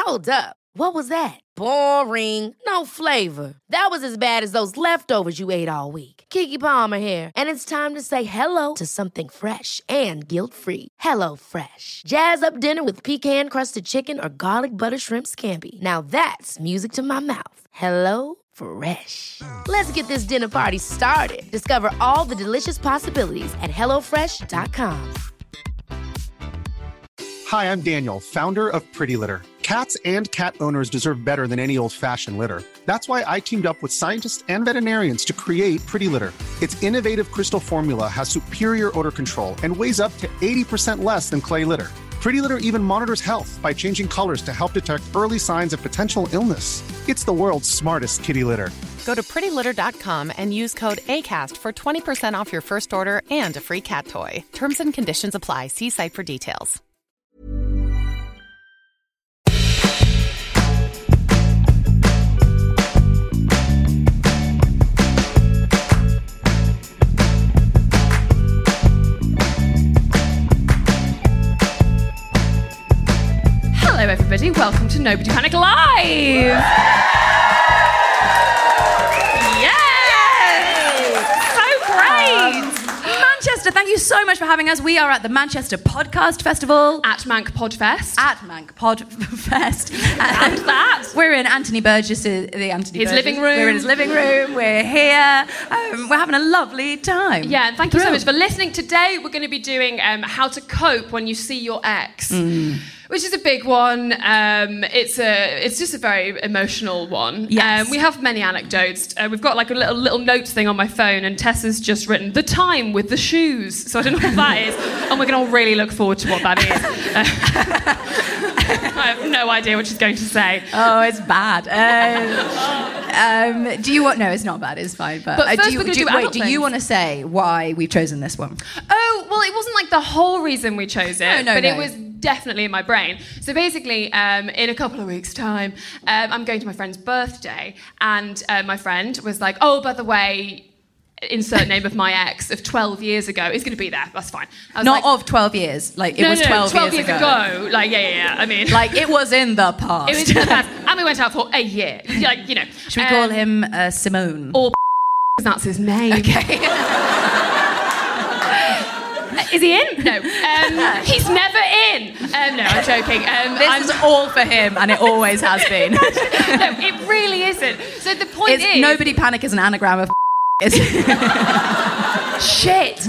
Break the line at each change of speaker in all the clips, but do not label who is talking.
Hold up. What was that? Boring. No flavor. That was as bad as those leftovers you ate all week. Keke Palmer here, and it's time to say hello to something fresh and guilt-free. Hello Fresh. Jazz up dinner with pecan-crusted chicken or garlic butter shrimp scampi. Now that's music to my mouth. Hello Fresh. Let's get this dinner party started. Discover all the delicious possibilities at hellofresh.com.
Hi, I'm Daniel, founder of Pretty Litter. Cats and cat owners deserve better than any old-fashioned litter. That's why I teamed up with scientists and veterinarians to create Pretty Litter. Its innovative crystal formula has superior odor control and weighs up to 80% less than clay litter. Pretty Litter even monitors health by changing colors to help detect early signs of potential illness. It's the world's smartest kitty litter.
Go to prettylitter.com and use code ACAST for 20% off your first order and a free cat toy. Terms and conditions apply. See site for details.
Hello everybody, welcome to Nobody Panic Live! Yes! So great! Manchester, thank you so much for having us. We are at the Manchester Podcast Festival. At Manc Podfest. And that. We're in Anthony Burgess's living room. We're in his living room. We're here. We're having a lovely time.
Yeah, and thank you so much for listening. Today we're going to be doing how to cope when you see your ex. Which is a big one. It's just a very emotional one.
Yes.
We have many anecdotes. We've got like a little notes thing on my phone, and Tessa's just written the time with the shoes. So I don't know what that is, and we're going to really look forward to what that is. I have no idea what she's going to say.
Oh, it's bad. Do you want? No, it's not bad. It's fine. But
first we're going to do adult
do you want to say why we've chosen this one?
Oh, well, it wasn't like the whole reason we chose it,
No.
It was definitely in my brain. So basically, in a couple of weeks' time, I'm going to my friend's birthday, and my friend was like, oh, by the way, insert name of my ex of 12 years ago is going to be there. That's fine. I was
Not
like,
of 12 years. Like, it was 12 years ago.
Like, yeah. I mean...
Like, it was in the past.
It was in the past. And we went out for a year. Like, you know.
Should we call him Simone?
Or because that's his name.
Okay.
Is he in? No. He's never in. No, I'm joking.
This is all for him, and it always has been.
No, it really isn't. So the point is...
Nobody Panic is an anagram of
shit.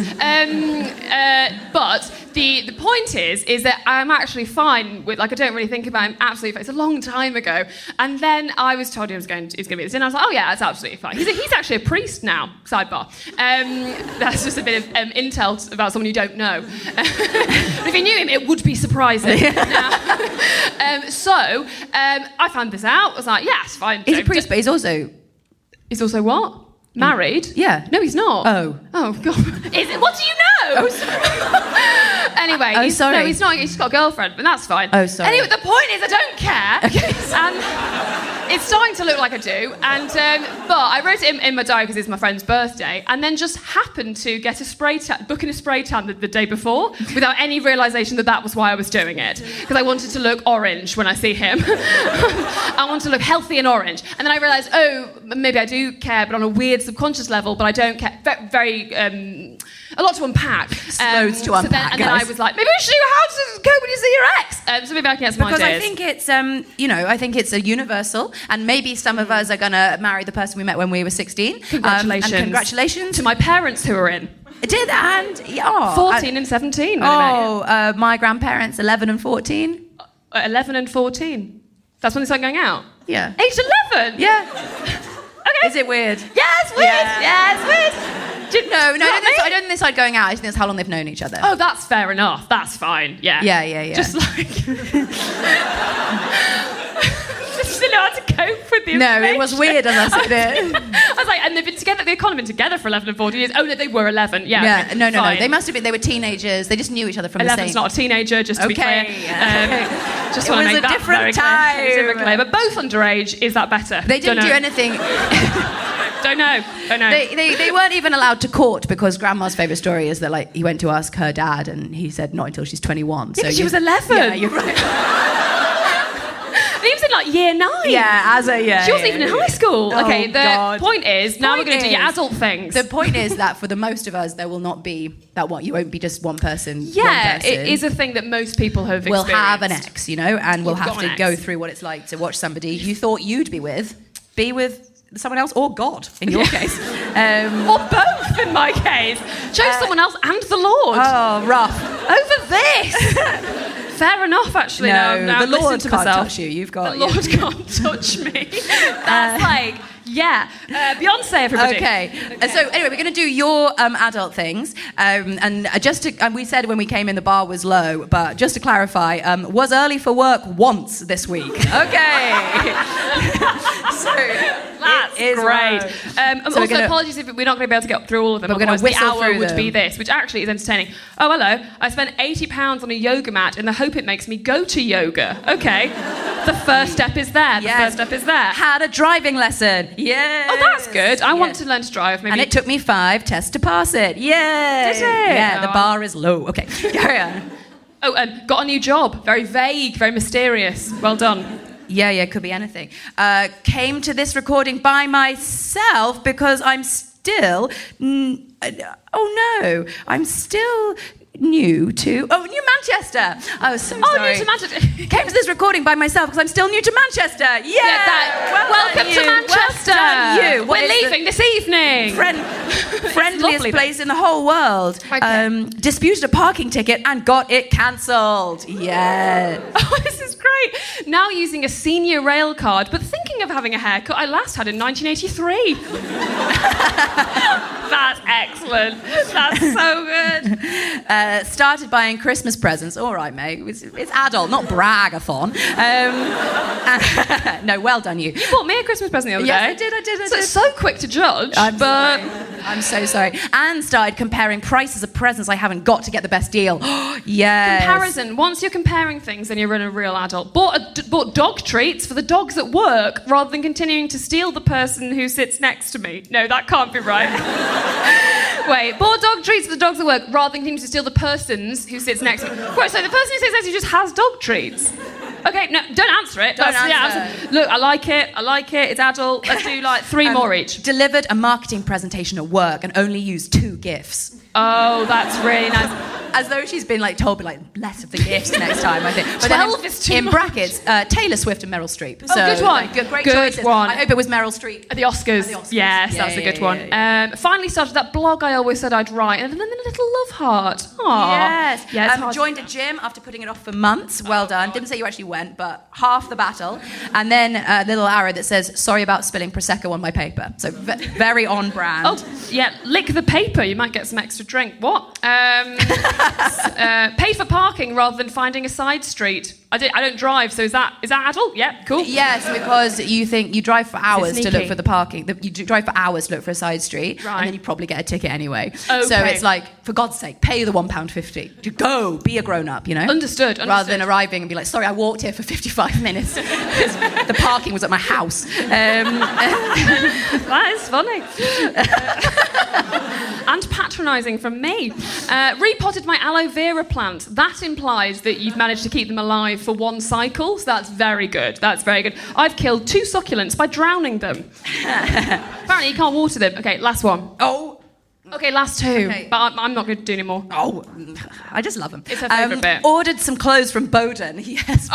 But the point is that I'm actually fine with, like, I don't really think about him. Absolutely fine. It's a long time ago. And then I was told he was going to be at this dinner. I was like, oh yeah, that's absolutely fine. He's actually a priest now. Sidebar. That's just a bit of intel about someone you don't know. If you knew him, it would be surprising. So I found this out. I was like, yeah, it's fine.
He's a priest, but he's also
what? Married?
Yeah.
No, he's not.
Oh,
God. Is it? What do you know?
Oh, sorry.
Anyway,
sorry.
No, he's not. He's got a girlfriend, but that's fine.
Oh, sorry.
Anyway, the point is, I don't care.
Okay.
And it's starting to look like I do. And but I wrote it in my diary because it's my friend's birthday, and then just happened to get book in a spray tan the day before, without any realisation that was why I was doing it. Because I wanted to look orange when I see him. I want to look healthy and orange. And then I realised, oh, maybe I do care, but on a weird subconscious level, but I don't care. Very, a lot to unpack.
Loads to unpack,
and then I was like, maybe we should do how to cope when you see your ex. So maybe I can get some ideas.
Because I think it's, I think it's a universal, and maybe some of us are going to marry the person we met when we were 16.
Congratulations.
And congratulations.
To my parents who are in.
Did, and, yeah.
14 and 17.
My grandparents, 11 and 14.
11 and 14. That's when they start going out?
Yeah.
Age 11?
Yeah.
Okay.
Is it weird?
Yeah, it's weird. Yeah, it's weird.
I don't think they started going out. I think that's how long they've known each other.
Oh, that's fair enough. That's fine. Yeah.
Yeah.
Just like... just to know how to cope with the information.
No, it was weird unless it did.
I was like, and they've been together for 11 and 14 years. Oh, no, they were 11. Yeah.
No. They must have been. They were teenagers. They just knew each other from
11's not a teenager, just to be clear. Just want to make that very clear.
Time.
But both underage. Is that better?
They didn't do anything.
Don't know.
They weren't even allowed to court because Grandma's favourite story is that, like, he went to ask her dad and he said not until she's 21.
Yeah, so she was 11.
Yeah, you're right.
He was in like year 9.
Yeah,
She wasn't even in high school.
Oh,
okay, the
God.
point is, now we're going to do your
is-
adult things.
The point is that for the most of us, there will not be that you won't be just one person.
yeah,
one person.
it is a thing that most people have
We'll
experienced.
have an ex, and we'll
You've
have
got
to
an
go
ex.
through what it's like to watch somebody you thought you'd be with someone else or God, in your case.
Or both, in my case. Chose someone else and the Lord.
Oh, rough.
Over this. Fair enough, actually.
No,
now
the
I'm listening
Lord
to
can't
myself.
touch you. You've got...
The Lord can't touch me. That's like, yeah. Beyonce, everybody.
Okay. So anyway, we're going to do your adult things, and we said when we came in the bar was low, but just to clarify, was early for work once this week. Okay. So
That's
it is
great.
low.
Also,
we're gonna-
apologies if we're not going to be able to get through all of them.
But we're gonna
Otherwise, the
whistle
hour
through
would
them.
be this, which actually is entertaining. Oh, hello. I spent £80 on a yoga mat in the hope it makes me go to yoga. Okay. The first step is there. The
Yes.
first step is there.
Had a driving lesson. Yeah.
Oh, that's good. I want
Yes.
to learn to drive. Maybe.
And it took me 5 tests to pass it. Yay!
Did it?
Yeah, the
Oh.
bar is low. Okay, carry on.
Oh, got a new job. Very vague, very mysterious. Well done.
Yeah, could be anything. Came to this recording by myself because I'm still... I'm still new to... Oh, New Manchester! Oh, so sorry.
New to Manchester.
Came to this recording by myself because I'm still new to Manchester. Yeah!
Welcome to Manchester.
Well done, you. What
We're
is the-
leaving this evening.
friendliest
lovely
place in the whole world.
Okay.
Disputed a parking ticket and got it cancelled. Yeah.
Oh, this is great. Now using a senior rail card, but thinking of having a haircut I last had in 1983. That's excellent. That's so good.
Started buying Christmas presents. All right, mate. It's adult, not brag-a-thon. No, well done, you.
You bought me a Christmas present the other
Yes,
day.
I did.
So quick to judge, but...
I'm so sorry. And started comparing prices of presents I haven't got to get the best deal. Yes.
Comparison. Once you're comparing things, then you're a real adult. Bought dog treats for the dogs at work rather than continuing to steal the person who sits next to me. No, that can't be right. Wait, bought dog treats for the dogs at work rather than continuing to steal the persons who sits next to me. Wait, so the person who sits next to you just has dog treats? Okay, no, don't answer it.
Don't
That's-
answer.
Look, I like it. It's adult. Let's do like 3 more each.
Delivered a marketing presentation at work and only used 2 gifts.
Oh, that's really nice.
As though she's been told less of the gifts next time, I think. But
12
then
is too
in
much.
brackets, Taylor Swift and Meryl Streep.
Oh, good one.
Great
Good
choices.
one.
I hope it was Meryl Streep.
At the Oscars.
At the Oscars.
Yes,
Yeah,
that's a
yeah,
good
yeah,
one.
yeah,
Finally started that blog I always said I'd write, and then a little love heart. Aww.
Yes.
Yeah, it's hard.
Joined a gym after putting it off for months. Well done. Didn't say you actually went, but half the battle. And then a little arrow that says, sorry about spilling Prosecco on my paper. So very on brand.
Oh, yeah, lick the paper. You might get some extra drink. What? Pay for parking rather than finding a side street. I don't drive, so is that adult? Yeah, cool.
Yes, because you think you drive for hours to
sneaky?
look for the parking. You drive for hours to look for a side street,
Right.
and then you probably get a ticket anyway.
Okay.
So it's like, for God's sake, pay the £1.50. To go, be a grown-up,
Understood.
Rather than arriving and be like, sorry, I walked here for 55 minutes because the parking was at my house.
That is funny. And patronising from me. Repotted my aloe vera plant. That implies that you've managed to keep them alive for 1 cycle, so that's very good. That's very good. I've killed 2 succulents by drowning them. Apparently you can't water them. Okay, last one.
Oh,
Okay, last 2.
Okay.
But I'm not going to do any more.
oh, I just love them.
It's her favourite bit.
Ordered some clothes from Bowden. Yes, please.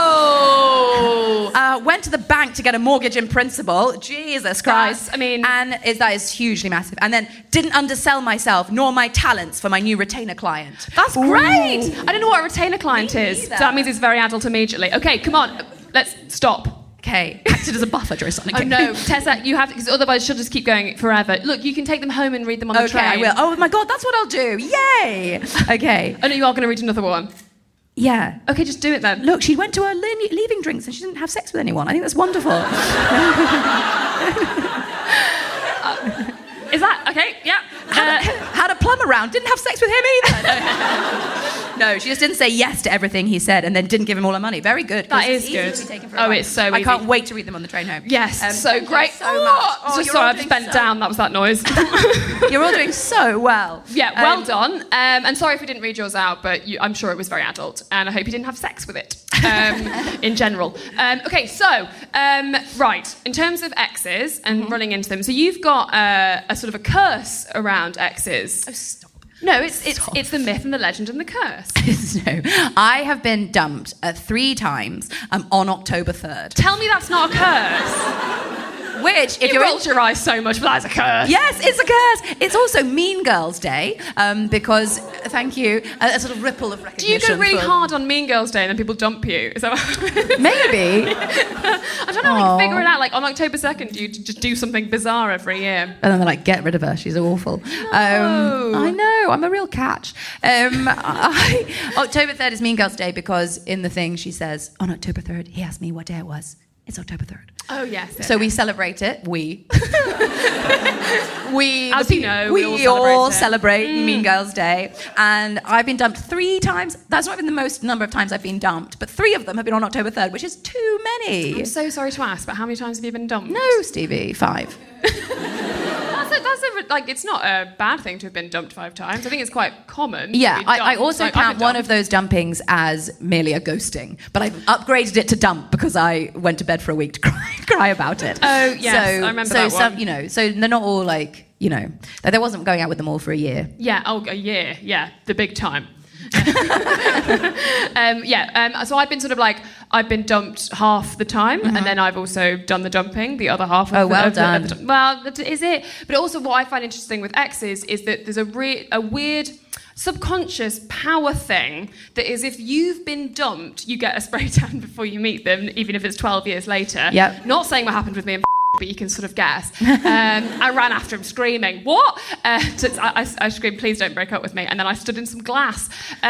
Oh!
Went to the bank to get a mortgage in principle. Jesus Christ. That is hugely massive. And then didn't undersell myself nor my talents for my new retainer client.
That's great! I don't know what a retainer client is. So
neither.
that means it's very adult immediately. Okay, come on. Let's stop.
Okay, acted as a buffer during something.
Oh no, Tessa, you have to, because otherwise she'll just keep going forever. Look, you can take them home and read them on the
Okay,
train.
I will. Oh my God, that's what I'll do. Yay! Okay.
Oh no, you are going to read another one.
Yeah.
Okay, just do it then.
Look, she went to her leaving drinks and she didn't have sex with anyone. I think that's wonderful.
Is that okay? Yeah.
Had a plum around, didn't have sex with him either. No, she just didn't say yes to everything he said and then didn't give him all her money. Very good.
That is good. It's so easy.
I can't wait to read them on the train home.
Yes, so great.
So much.
Just sorry, I just bent down. That was that noise.
You're all doing so well.
Yeah, well done. And sorry if we didn't read yours out, but I'm sure it was very adult, and I hope you didn't have sex with it in general. Okay, so, right, in terms of exes and running into them, so you've got a sort of a curse around exes.
Oh, stop.
No, it's the myth and the legend and the curse.
No, I have been dumped 3 times on October 3rd.
Tell me that's not a curse.
Which, if
you rolled your eyes so much, but that's a curse.
Yes, it's a curse. It's also Mean Girls Day because, thank you, a sort of ripple of recognition.
Do you go really hard on Mean Girls Day and then people dump you? Is that
Maybe.
I'm trying to like figure it out. Like on October 2nd, you just do something bizarre every year.
And then they're like, get rid of her. She's awful.
No.
I know. I'm a real catch. October 3rd is Mean Girls Day because in the thing she says, on October 3rd, he asked me what day it was. It's October 3rd.
Oh, yes.
So we celebrate it. We,
as you know,
we all celebrate Mean Girls Day. And I've been dumped 3 times. That's not even the most number of times I've been dumped, but 3 of them have been on October 3rd, which is too many.
I'm so sorry to ask, but how many times have you been dumped?
No, Stevie, 5.
It's not a bad thing to have been dumped 5 times. I think it's quite common.
Yeah, I also count one of those dumpings as merely a ghosting, but I've upgraded it to dump because I went to bed for a week to cry about it.
Oh, yes, I remember that one.
So they're not all like, there wasn't going out with them all for a year.
Yeah, a year, yeah, the big time. So I've been sort of like, I've been dumped half the time, and then I've also done the dumping the other half of
done.
Well, is it? But also what I find interesting with exes is that there's a weird subconscious power thing that is if you've been dumped, you get a spray tan before you meet them, even if it's 12 years later.
Yep.
Not saying what happened with me and but you can sort of guess. I ran after him screaming, what? I screamed, please don't break up with me. And then I stood in some glass.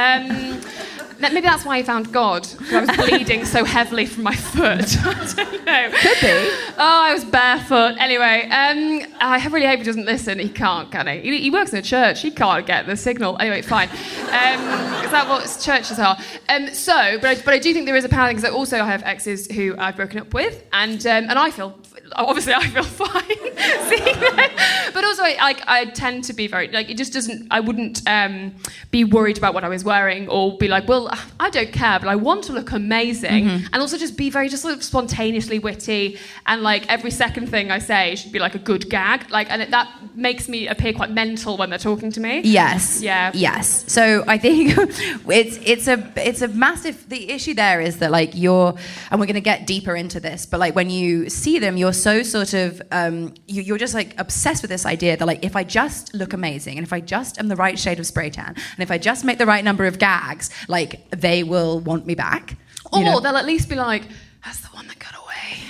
Maybe that's why he found God, because I was bleeding so heavily from my foot. I don't know.
Could be.
Oh, I was barefoot. Anyway, I really hope he doesn't listen. He can't, can he? He works in a church. He can't get the signal. Anyway, fine. Is that what churches are? But I do think there is a power thing, because also I have exes who I've broken up with, and I feel... Obviously, I feel fine seeing that. But also, I tend to be very... it just doesn't... I wouldn't be worried about what I was wearing or be like, well, I don't care, but I want to look amazing. And also just be very just sort of spontaneously witty. And, every second thing I say should be, a good gag. That makes me appear quite mental when they're talking to me.
Yes.
Yeah.
Yes. So I think it's a massive... The issue there is that, you're... And we're going to get deeper into this, but, when you see them, you're so sort of you're just obsessed with this idea that if I just look amazing and if I just am the right shade of spray tan and if I just make the right number of gags, they will want me back.
Or they'll at least be like, that's the one that got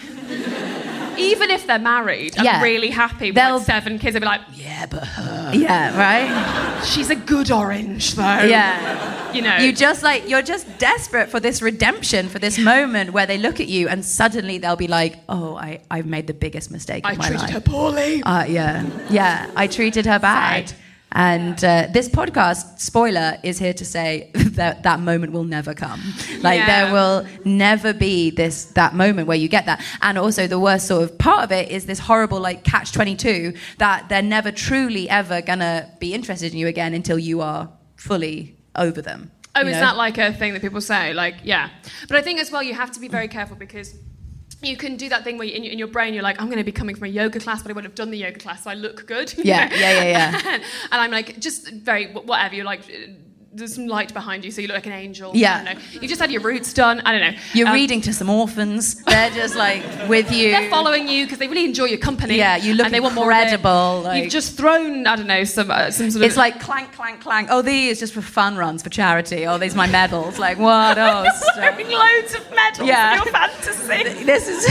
away. Even if they're married and really happy with 7 kids, they'll be like, yeah, but her.
Yeah, right?
She's a good orange, though.
Yeah.
You're
just desperate for this redemption, for this moment where they look at you and suddenly they'll be like, oh, I've made the biggest mistake of my life.
I treated her poorly.
Yeah, I treated her bad.
Sad.
And this podcast, spoiler, is here to say that moment will never come. There will never be that moment where you get that. And also the worst sort of part of it is this horrible catch-22 that they're never truly ever gonna be interested in you again until you are fully over them.
Oh, is that a thing that people say? Yeah. But I think as well you have to be very careful because you can do that thing where in your brain you're like, I'm going to be coming from a yoga class, but I won't have done the yoga class, so I look good.
Yeah.
And I'm just very, whatever, you're there's some light behind you, so you look like an angel.
Yeah.
I don't know. You just had your roots done. I don't know.
You're reading to some orphans. They're just with you.
They're following you because they really enjoy your company.
Yeah, you look
and they
incredible.
Want more of it. You've just thrown, I don't know, some sort of...
It's clank, clank, clank. Oh, these just for fun runs for charity. Oh, these are my medals. What else?
You're wearing loads of medals in your fantasy.
This is...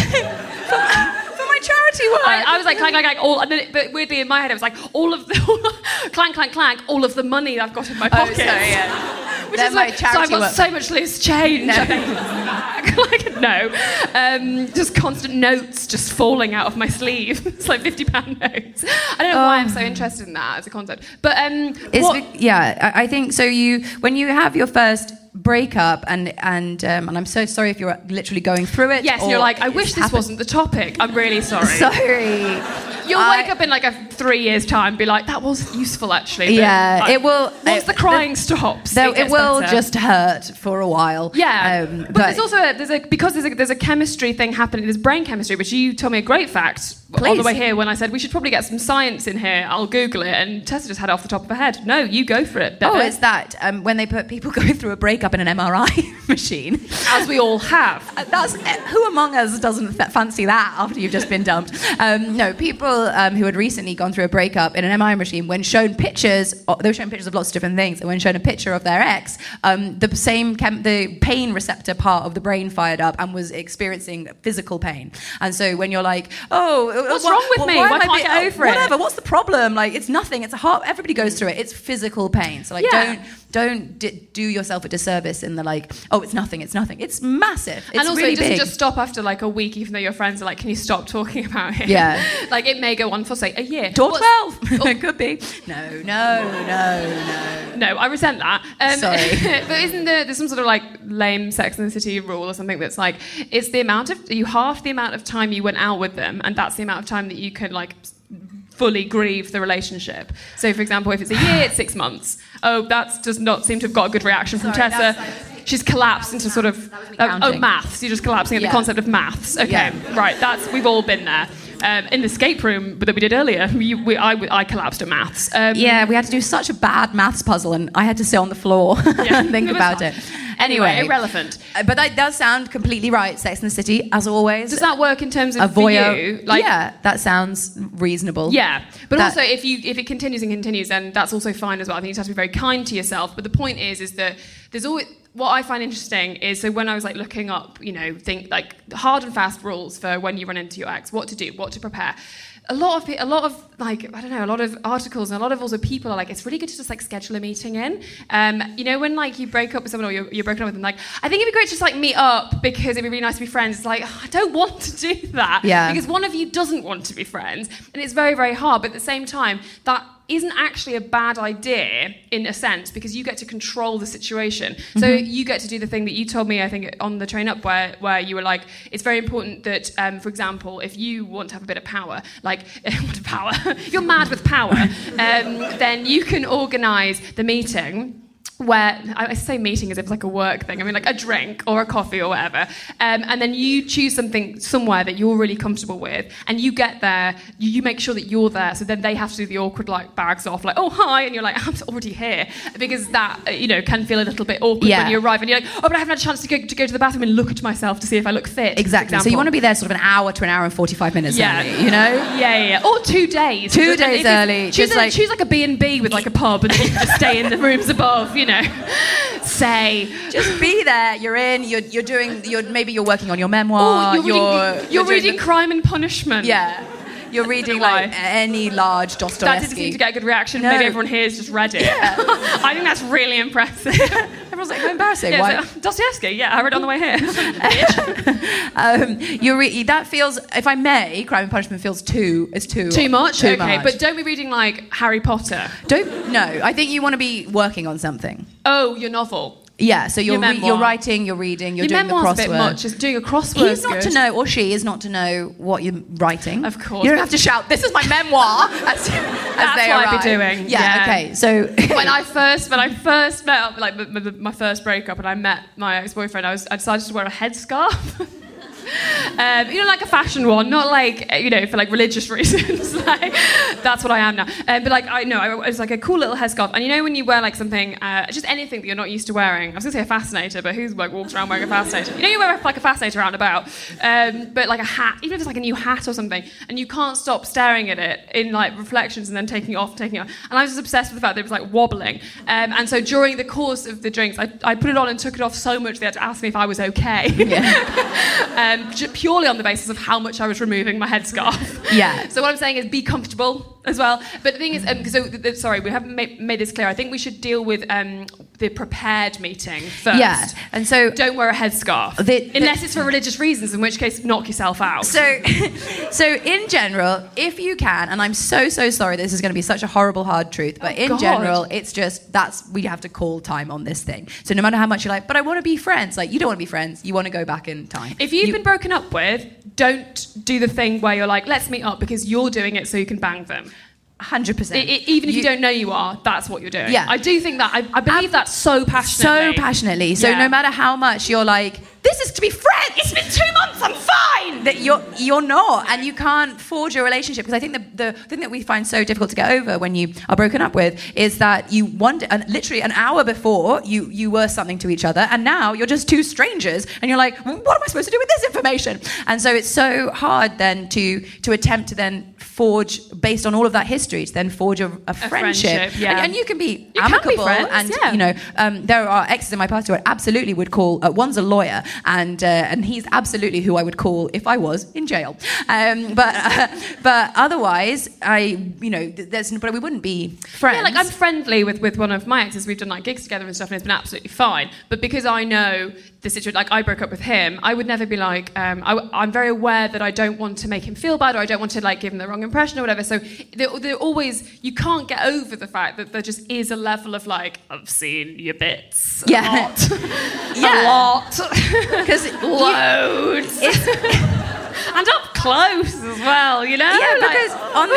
for my charity work.
I was like, clank, clank, clank, but weirdly in my head, it was all of the, clank, clank, clank, all of the money I've got in my pocket.
Oh, sorry, yeah. They're
is
my
like,
charity
so I've got
work.
so much loose change.
No.
Just constant notes just falling out of my sleeve. It's like £50 notes. I don't know why I'm so interested in that as a concept. But
I think so. When you have your first breakup, and I'm so sorry if you're literally going through it.
Yes,
or
you're like, I wish this
happened.
wasn't the topic. I'm really sorry.
Sorry.
You'll wake up in like 3 years' time and be like, that was useful actually.
Yeah, it will.
Once the crying stops,
Though it will
better.
just hurt for a while.
Yeah, but there's also there's a chemistry thing happening. There's brain chemistry, which you told me a great fact on the way here when I said we should probably get some science in here. I'll Google it, and Tessa just had it off the top of her head. No, you go for it. Bebe.
Oh, it's that when they put people going through a breakup in an MRI machine,
as we all have.
That's who among us doesn't fancy that after you've just been dumped. No, people who had recently gone through a breakup in an MRI machine, when shown pictures, they were shown pictures of lots of different things, and when shown a picture of their ex, the pain receptor part of the brain fired up and was experiencing physical pain. And so when you're like,
what's wrong with me? Why can't I get over it?
Whatever, what's the problem? Like, it's nothing. It's a heart. Everybody goes through it. It's physical pain. So don't do yourself a disservice in the like, oh, it's nothing. It's massive. It's
and also,
really
it doesn't
big.
just stop after like a week, even though your friends are like, can you stop talking about it?
Yeah.
Like, it may go on for, say, a year.
Or 12. It could be. No.
No, I resent that.
Sorry.
But isn't there's some sort of like lame Sex and the City rule or something that's like, it's the amount of, half the amount of time you went out with them, and that's the amount of time that you can like fully grieve the relationship. So, for example, if it's a year, it's 6 months. Oh, that does not seem to have got a good reaction from Tessa. She's collapsed into sort of maths. You're just collapsing at the concept of maths. Okay, right. We've all been there. In the escape room that we did earlier, I collapsed at maths.
We had to do such a bad maths puzzle, and I had to sit on the floor and think about it. Anyway,
irrelevant.
But that does sound completely right. Sex and the City, as always.
Does that work in terms of
a voyeur?
For you? Like,
yeah, that sounds reasonable.
Yeah, but also if it continues and continues, then that's also fine as well. I think you just have to be very kind to yourself. But the point is that there's always. What I find interesting is, so when I was like looking up, think like hard and fast rules for when you run into your ex, what to do, what to prepare. A lot of like, I don't know, a lot of articles and a lot of also people are like, it's really good to just like schedule a meeting in. When like you break up with someone or you're broken up with them, like, I think it'd be great to just like meet up because it'd be really nice to be friends. It's like, I don't want to do that.
Yeah. Because
one of you doesn't want to be friends. And it's very, very hard. But at the same time, that isn't actually a bad idea in a sense, because you get to control the situation. So you get to do the thing that you told me, I think, on the train up, where you were like, it's very important that, for example, if you want to have a bit of power, like, you're mad with power, then you can organise the meeting where, I say meeting as if it's like a work thing, I mean like a drink or a coffee or whatever, and then you choose something somewhere that you're really comfortable with, and you get there, you make sure that you're there, so then they have to do the awkward like bags off, like, oh hi, and you're like, I'm already here, because that can feel a little bit awkward when you arrive, and you're like, oh, but I haven't had a chance to go to the bathroom and look at myself to see if I look fit.
Exactly. So you want to be there sort of an hour to an hour and 45 minutes early,
Yeah. Or 2 days.
2 days early.
Choose like a B&B with like a pub, and then you can just stay in the rooms above, Say,
just be there. You're in. You're doing. Maybe you're working on your memoir.
You're reading Crime and Punishment.
Yeah. You're reading like any large Dostoevsky.
That didn't seem to get a good reaction. No. Maybe everyone here has just read it. Yeah. I think that's really impressive.
Everyone's like, how embarrassing.
Yeah, why? So, Dostoevsky, yeah, I read it on the way here.
That feels, if I may, Crime and Punishment feels too much.
Too much? But don't be reading like Harry Potter.
No, I think you want to be working on something.
Oh, your novel.
Yeah, so you're writing, you're reading, you're doing the crossword.
A bit much. Just doing a crossword.
He's not to know, or she is not to know what you're writing.
Of course.
You don't have to shout, this is my memoir. That's what
I'd be doing.
Yeah, okay. So
when I first met up, like my first breakup, and I met my ex-boyfriend, I decided to wear a headscarf. Like a fashion one, not like, for like religious reasons. Like, that's what I am now. But like, I was like a cool little headscarf. And when you wear like something, just anything that you're not used to wearing. I was going to say a fascinator, but who's like walks around wearing a fascinator? You wear like a fascinator out and about. But like a hat, even if it's like a new hat or something, and you can't stop staring at it in like reflections and then taking it off. And I was just obsessed with the fact that it was like wobbling. And so during the course of the drinks, I put it on and took it off so much they had to ask me if I was okay. Yeah. Purely on the basis of how much I was removing my headscarf.
Yeah.
So what I'm saying is be comfortable. as well. But the thing is, sorry, we haven't made this clear. I think we should deal with the prepared meeting first.
Yeah, and so
don't wear a headscarf unless it's for religious reasons, in which case knock yourself out.
So in general, if you can, and I'm so sorry, this is going to be such a horrible hard truth, but general, it's just we have to call time on this thing. So no matter how much you're like, but I want to be friends, like you don't want to be friends, you want to go back in time.
If you've been broken up with, don't do the thing where you're like, let's meet up, because you're doing it so you can bang them.
100%.
Even if you don't know you are, that's what you're doing.
Yeah.
I do think that. I believe that so passionately.
So passionately. So no matter how much you're like, this is to be friends. It's been 2 months. I'm fine. That you're not, and you can't forge a relationship. Because I think the thing that we find so difficult to get over when you are broken up with is that you wonder, and literally an hour before you were something to each other, and now you're just two strangers, and you're like, what am I supposed to do with this information? And so it's so hard then to attempt to then forge, based on all of that history, to then forge a friendship.
Yeah.
And you can be amicable,
friends,
and there are exes in my past who I absolutely would call. One's a lawyer, and he's absolutely who I would call if I was in jail. But otherwise, but we wouldn't be friends.
Yeah, like I'm friendly with one of my exes. We've done like gigs together and stuff, and it's been absolutely fine. But because I know the situation, like I broke up with him, I would never be like, I'm very aware that I don't want to make him feel bad, or I don't want to like give him the wrong impression or whatever. So they're always, you can't get over the fact that there just is a level of like, I've seen your bits a lot. A lot.
Because
loads. And up close as well, you know?
Yeah, because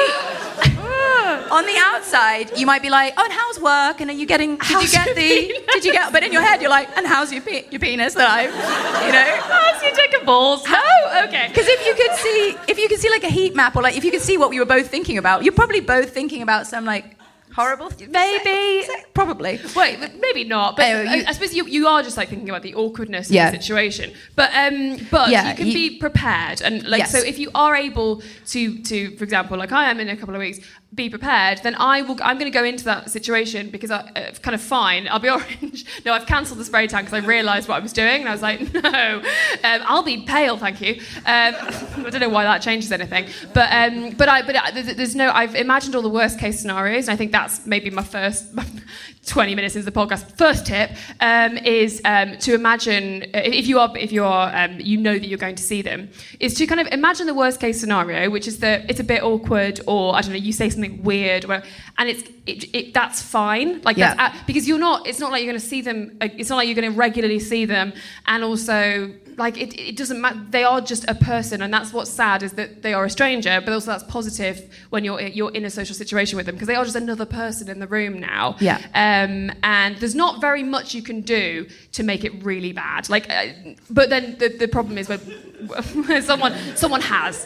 on the outside, you might be like, oh, and how's work? And are you getting, but in your head, you're like, and how's your penis that I've,
how's your dick and balls? Oh, okay.
Because if you could see like a heat map, or like if you could see what we were both thinking about, you're probably both thinking about some like horrible,
maybe,
probably.
Wait, maybe not. But I suppose you are just like thinking about the awkwardness of the situation. But you can be prepared, and like so if you are able to, for example, like I am in a couple of weeks, be prepared. Then I'm going to go into that situation because I'm kind of fine. I'll be orange. No, I've cancelled the spray tan because I realised what I was doing, and I was like, no, I'll be pale, thank you. I don't know why that changes anything, but there's no. I've imagined all the worst case scenarios, and I think that's maybe my first 20 minutes into the podcast. First tip is to imagine if you are you know that you're going to see them, is to kind of imagine the worst case scenario, which is that it's a bit awkward, or I don't know, you say something weird, or whatever, and that's fine. Like that's because you're not. It's not like you're going to see them. It's not like you're going to regularly see them, and also. Like it doesn't matter. They are just a person, and that's what's sad, is that they are a stranger. But also that's positive when you're in a social situation with them, because they are just another person in the room now.
Yeah.
And there's not very much you can do to make it really bad. Like, but then the problem is when someone has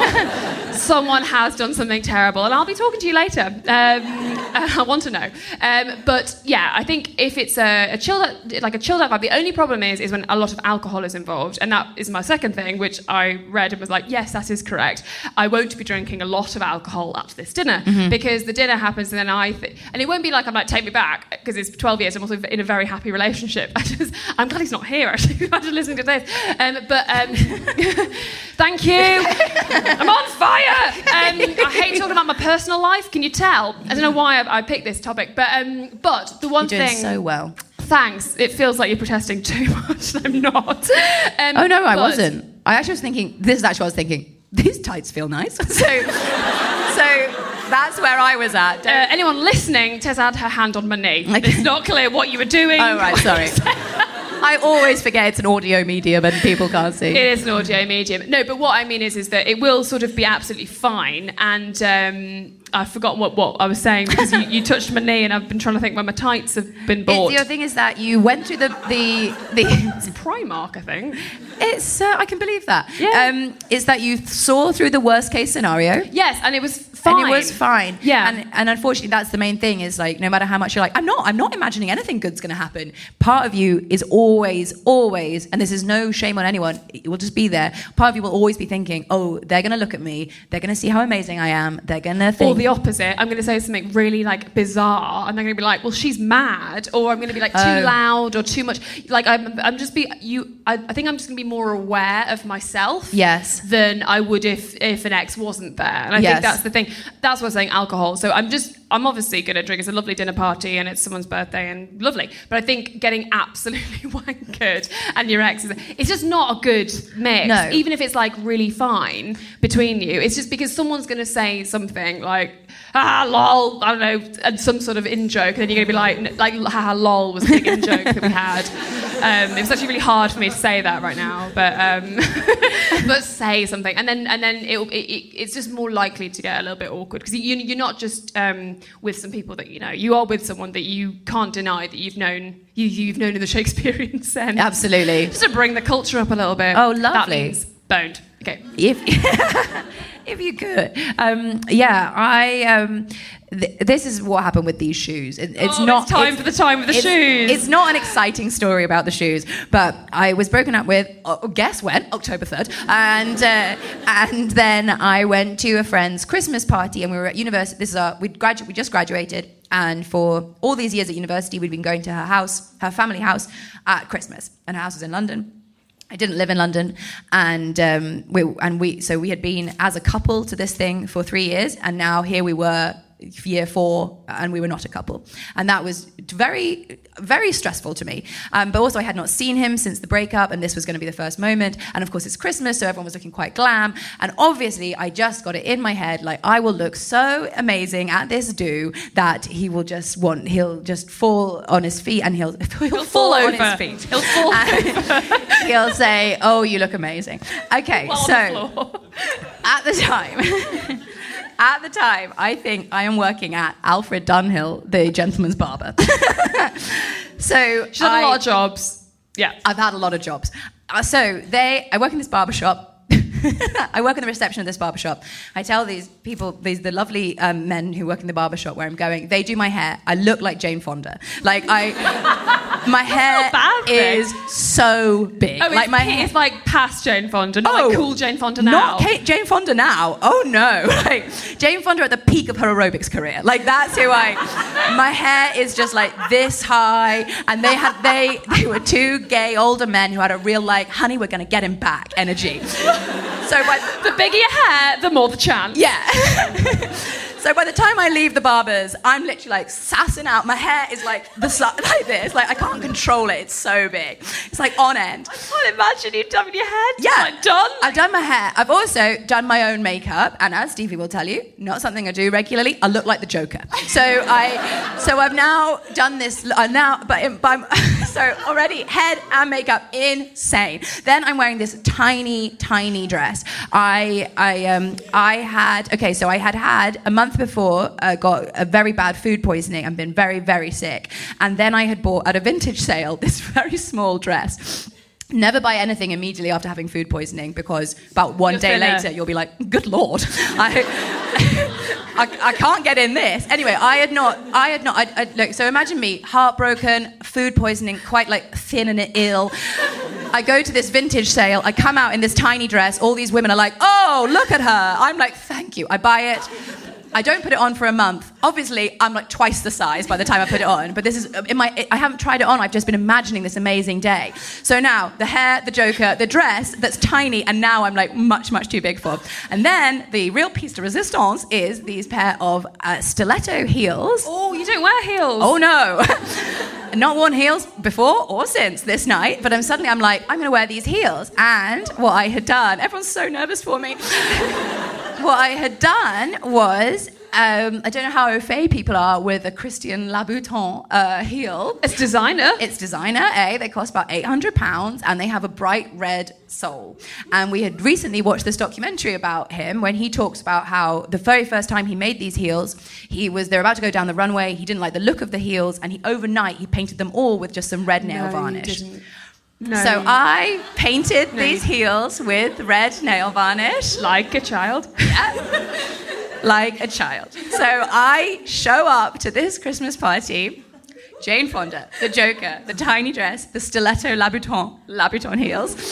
done something terrible, and I'll be talking to you later. I want to know. But yeah, I think if it's a chilled out vibe, the only problem is when a lot of alcohol is involved. And that is my second thing, which I read and was like, yes, that is correct. I won't be drinking a lot of alcohol at this dinner, because the dinner happens, and then and it won't be like I'm like, take me back, because it's 12 years. I'm also in a very happy relationship. I'm glad he's not here, actually. I'm just listening to this. Thank you. I'm on fire. I hate talking about my personal life. Can you tell? I don't know why I picked this topic, but the one
You're doing
thing.
so well.
Thanks. It feels like you're protesting too much. I'm not.
Oh no, I wasn't. I actually was thinking. This is actually what I was thinking. These tights feel nice. So that's where I was at.
Anyone listening, Tess had her hand on my knee. Okay. It's not clear what you were doing.
Oh right, sorry. I always forget it's an audio medium and people can't see.
It is an audio medium. No, but what I mean is that it will sort of be absolutely fine. And I've forgotten what I was saying, because you touched my knee, and I've been trying to think when my tights have been bought.
The other thing is that you went through the
It's Primark, I think.
It's I can believe that.
Yeah.
Is that you saw through the worst case scenario?
Yes, and it was fine.
And it was fine.
Yeah.
And unfortunately, that's the main thing, is like, no matter how much you're like, I'm not imagining anything good's going to happen. Part of you is always, and this is no shame on anyone, it will just be there. Part of you will always be thinking, oh, they're going to look at me, they're going to see how amazing I am, they're going to think.
Or the opposite, I'm going to say something really like bizarre, and they're going to be like, well, she's mad, or I'm going to be like too loud or too much. Like I think I'm just going to be more aware of myself.
Yes.
Than I would if an ex wasn't there, and I think that's the thing. that's what I'm saying, alcohol. So I'm obviously going to drink. It's a lovely dinner party and it's someone's birthday and lovely. But I think getting absolutely wankered and your ex, it's just not a good mix.
No.
Even if it's like really fine between you. It's just because someone's going to say something like, lol, I don't know, and some sort of in-joke. And then you're going to be like, haha, lol was the big in-joke that we had. It was actually really hard for me to say that right now. But say something. And then it's just more likely to get a little bit awkward. Because you're not just with some people that you know. You are with someone that you can't deny that you've known in the Shakespearean sense.
Absolutely.
Just to bring the culture up a little bit.
Oh, lovely.
That means boned. Okay.
If you could. This is what happened with these shoes. It's
time for the time with the shoes.
It's not an exciting story about the shoes, but I was broken up with, guess when? October 3rd. And then I went to a friend's Christmas party, and we were at university. We just graduated, and for all these years at university, we'd been going to her family house at Christmas, and her house was in London. I didn't live in London, and we had been as a couple to this thing for 3 years, and now here we were, year 4, and we were not a couple, and that was very, very stressful to me. But also, I had not seen him since the breakup, and this was going to be the first moment. And of course, it's Christmas, so everyone was looking quite glam. And obviously, I just got it in my head, like, I will look so amazing at this do that he'll just fall on his feet, and he'll fall on his feet.
He'll fall over.
He'll say, "Oh, you look amazing." Okay, so at the time, I think I am working at Alfred Dunhill, the gentleman's barber. So
she's had a lot of jobs. Yeah,
I've had a lot of jobs. I work in this barbershop. I work in the reception of this barbershop. I tell these people, the lovely men who work in the barbershop where I'm going, they do my hair. I look like Jane Fonda. Like my hair is so big.
Oh,
like
it's like past Jane Fonda, not like cool Jane Fonda now.
Not Jane Fonda now. Oh no, like Jane Fonda at the peak of her aerobics career. Like that's who my hair is just like this high, and they were 2 gay older men who had a real like, honey, we're gonna get him back energy. So
the bigger your hair, the more the chance.
Yeah. So by the time I leave the barber's, I'm literally like sassing out. My hair is like like this. Like I can't control it. It's so big. It's like on end.
I can't imagine you having your hair
yeah.
done.
I've done my hair. I've also done my own makeup, and as Stevie will tell you, not something I do regularly. I look like the Joker. So I've now done this. So already head and makeup insane. Then I'm wearing this tiny dress. I had a month before got a very bad food poisoning and been very, very sick. And then I had bought at a vintage sale this very small dress. Never buy anything immediately after having food poisoning, because about one day later you'll be like, good Lord, I can't get in this. Anyway, look, so imagine me, heartbroken, food poisoning, quite like thin and ill. I go to this vintage sale, I come out in this tiny dress, all these women are like, oh, look at her. I'm like, thank you. I buy it. I don't put it on for a month. Obviously, I'm like twice the size by the time I put it on. But this is I haven't tried it on. I've just been imagining this amazing day. So now the hair, the Joker, the dress that's tiny, and now I'm like much, much too big for. And then the real piece de resistance is these pair of stiletto heels.
Oh, you don't wear heels?
Oh no. Not worn heels before or since this night, but I'm like, I'm going to wear these heels. And what I had done, everyone's so nervous for me. What I had done was, I don't know how au fait people are with a Christian Louboutin heel.
It's designer.
They cost about £800, and they have a bright red sole. And we had recently watched this documentary about him when he talks about how the very first time he made these heels, they're about to go down the runway, he didn't like the look of the heels, and overnight he painted them all with just some red nail varnish.
No.
So I painted these heels with red nail varnish.
Like a child.
Yeah. Like a child. So I show up to this Christmas party, Jane Fonda, the Joker, the tiny dress, the stiletto Louboutin heels,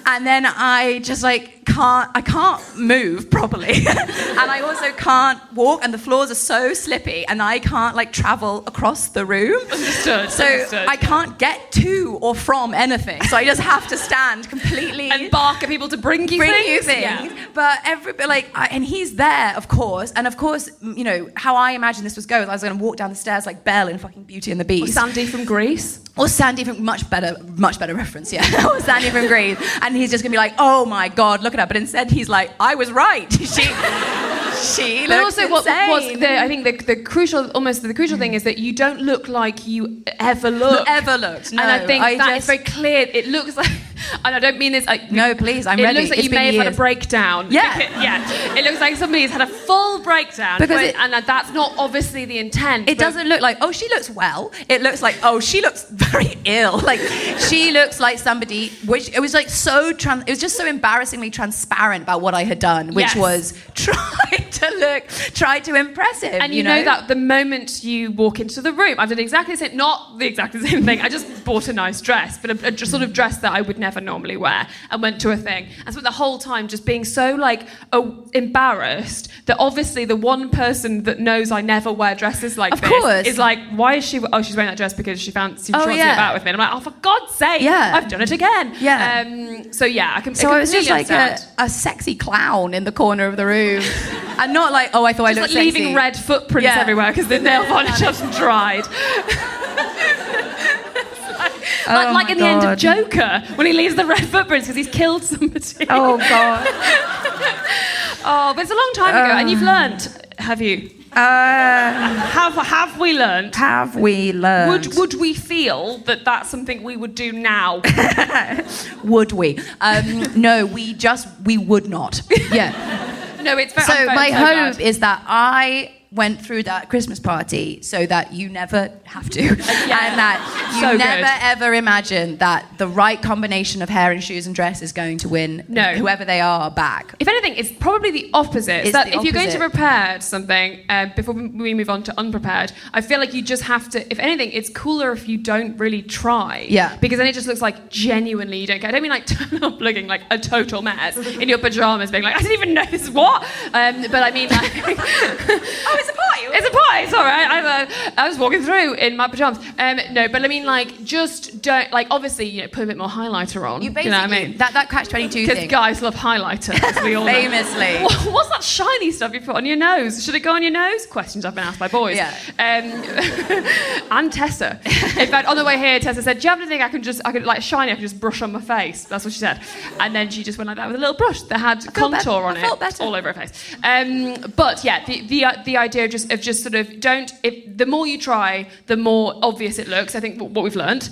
And then I just can't move properly. And I also can't walk, and the floors are so slippy, and I can't travel across the room.
Understood.
So I can't get to or from anything. So I just have to stand completely
and bark at people to bring you things.
Yeah. But and he's there, of course. And of course, how I imagined this was going. I was going to walk down the stairs like Belle in fucking Beauty and the Beast.
Or Sandy from Grease.
Or Sandy from much better reference, yeah. Or Sandy from Grease, and he's just gonna be like, "Oh my God, look at her!" But instead, he's like, "I was right. She
but
looks
also,
insane."
I think the crucial thing is that you don't look like you ever looked.
No,
and I think it's very clear. It looks like, and I don't mean this.
No, please, I'm ready.
It looks like you may have had a breakdown.
Yeah,
yeah. It looks like somebody's had a full breakdown. And that's not obviously the intent.
It doesn't look like, oh, she looks well. It looks like, oh, she looks very ill. Like she looks like somebody. Which it was like so. It was just so embarrassingly transparent about what I had done, which was try to impress him.
And you know that the moment you walk into the room, I've done exactly the same, not the exactly the same thing. I just bought a nice dress, but a sort of dress that I would never normally wear, and went to a thing. And spent the whole time just being so embarrassed that obviously the one person that knows I never wear dresses like this is like, why is she? Oh, she's wearing that dress because she wants to get out with me. And I'm like, oh, for God's sake, I've done it again.
Yeah.
I can.
So I was just like a sexy clown in the corner of the room, and not like, oh, I thought I looked sexy.
Leaving red footprints everywhere because the nail varnish hasn't dried. Like in the end of Joker, when he leaves the red footprints because he's killed somebody.
Oh, God.
Oh, but it's a long time ago, and you've learnt, have you? Have we learnt?
Have we learnt?
Would we feel that that's something we would do now?
Would we? No, we would not. Yeah.
No, it's very.
So my hope is that I went through that Christmas party so that you never have to. And that you never ever imagine that the right combination of hair and shoes and dress is going to win whoever they are back.
If anything, it's probably the opposite. If you're going to prepare something, before we move on to unprepared, I feel like you just have to, if anything, it's cooler if you don't really try.
Yeah.
Because then it just looks like genuinely you don't care. I don't mean like turn up looking like a total mess in your pajamas being like, I didn't even know this is what. But I mean like...
Oh, it's a pie.
It's a pie. It's all right. I was walking through in my pajamas. No, but I mean, like, just don't, like, obviously, put a bit more highlighter on. You know what I mean?
That Catch-22 thing.
Because guys love highlighter, as we all know.
Famously.
What's that shiny stuff you put on your nose? Should it go on your nose? Questions I've been asked by boys.
Yeah.
And Tessa. In fact, on the way here, Tessa said, do you have anything I could just brush on my face? That's what she said. And then she just went like that with a little brush that had contour on it.
I felt better.
All over her face. But yeah, the idea of just sort of the more you try, the more obvious it looks. I think what we've learned.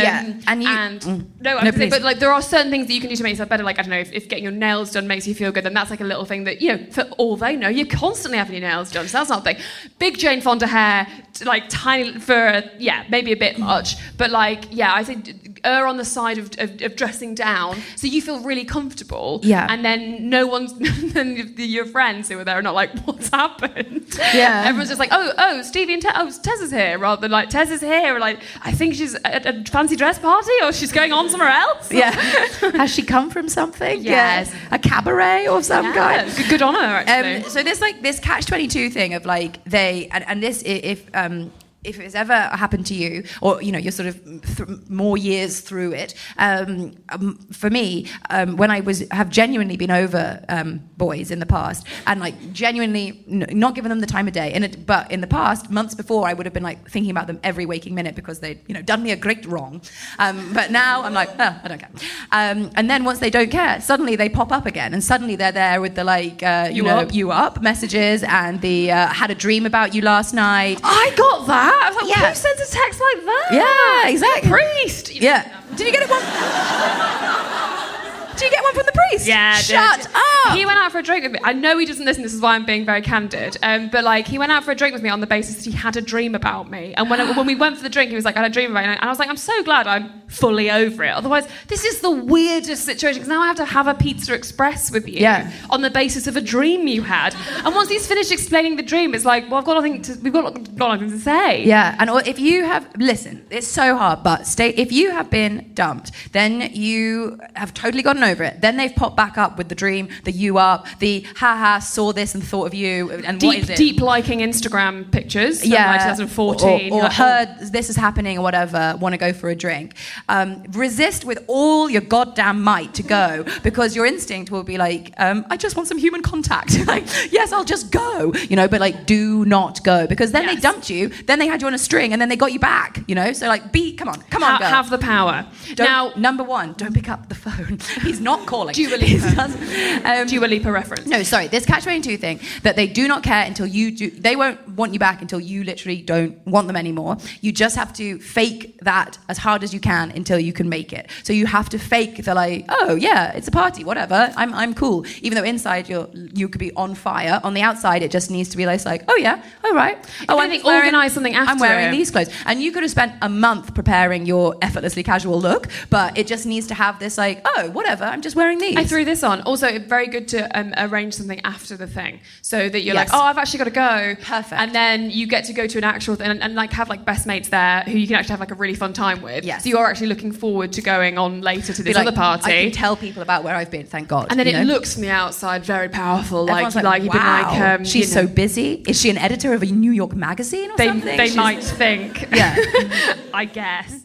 But like there are certain things that you can do to make yourself better. Like I don't know, if getting your nails done makes you feel good, then that's like a little thing that for all they know, you're constantly having your nails done. So that's not a thing. Big Jane Fonda hair, like tiny fur, maybe a bit much, but I think err on the side of dressing down so you feel really comfortable.
Yeah.
And then then your friends who are there are not like, what's happened?
Yeah.
Everyone's just like, oh, Stevie and Tess is here, rather than like, Tess is here, or like, I think she's at a fancy dress party, or she's going on somewhere else.
Yeah. Has she come from something?
Yes.
Yeah. A cabaret or some kind.
Good on her, actually.
So there's like this Catch-22 thing of like this if it's ever happened to you, or you're sort of more years through it. For me, when I have genuinely been over boys in the past, and like genuinely not given them the time of day, but in the past, months before, I would have been like thinking about them every waking minute because they'd done me a great wrong. But now I'm like, oh, I don't care. And then once they don't care, suddenly they pop up again, and suddenly they're there with the like, you up messages and the had a dream about you last night.
I got that. I was like, who sends a text like that?
Yeah, exactly.
Priest.
Yeah. Did you get one? Did you get one from the priest?
Yeah,
Shut up.
He went out for a drink with me. I know he doesn't listen, this is why I'm being very candid. But like, he went out for a drink with me on the basis that he had a dream about me. And when we went for the drink, he was like, I had a dream about you. And I was like, I'm so glad I'm fully over it. Otherwise, this is the weirdest situation, because now I have to have a Pizza Express with you on the basis of a dream you had. And once he's finished explaining the dream, it's like, well, we've got nothing to say.
Yeah, and if you have, listen, it's so hard, but if you have been dumped, then you have totally gotten over it. Then they've popped back up with the dream, the you up, the haha, saw this and thought of you, and what is it?
Deep liking Instagram pictures from like 2014.
Or heard this is happening or whatever, want to go for a drink. Resist with all your goddamn might to go, because your instinct will be like, I just want some human contact. Like, yes, I'll just go, but like, do not go, because then they dumped you, then they had you on a string, and then they got you back, So like, come on, girl.
Have the power.
Now, number one, don't pick up the phone. He's not calling.
Dua Lipa. Dua Lipa reference.
No, sorry, this catch-22 thing, that they do not care until you do, they won't want you back until you literally don't want them anymore. You just have to fake that as hard as you can until you can make it. So you have to fake the like, oh yeah, it's a party, whatever, I'm cool. Even though inside you could be on fire. On the outside, it just needs to be like, oh yeah, all right.
Organise something after.
I'm wearing these clothes. And you could have spent a month preparing your effortlessly casual look, but it just needs to have this like, oh, whatever, I'm just wearing these.
I threw this on. Also, very good to arrange something after the thing, so that you're like, oh, I've actually got to go.
Perfect.
And then you get to go to an actual thing and like have like best mates there who you can actually have like a really fun time with.
Yes.
So you're actually looking forward to going on later to this other party.
I can tell people about where I've been, thank God.
And then it looks from the outside very powerful.
Everyone's
like you've
wow,
been like,
she's so busy. Is she an editor of a New York magazine or something?
They might think.
Yeah.
I guess.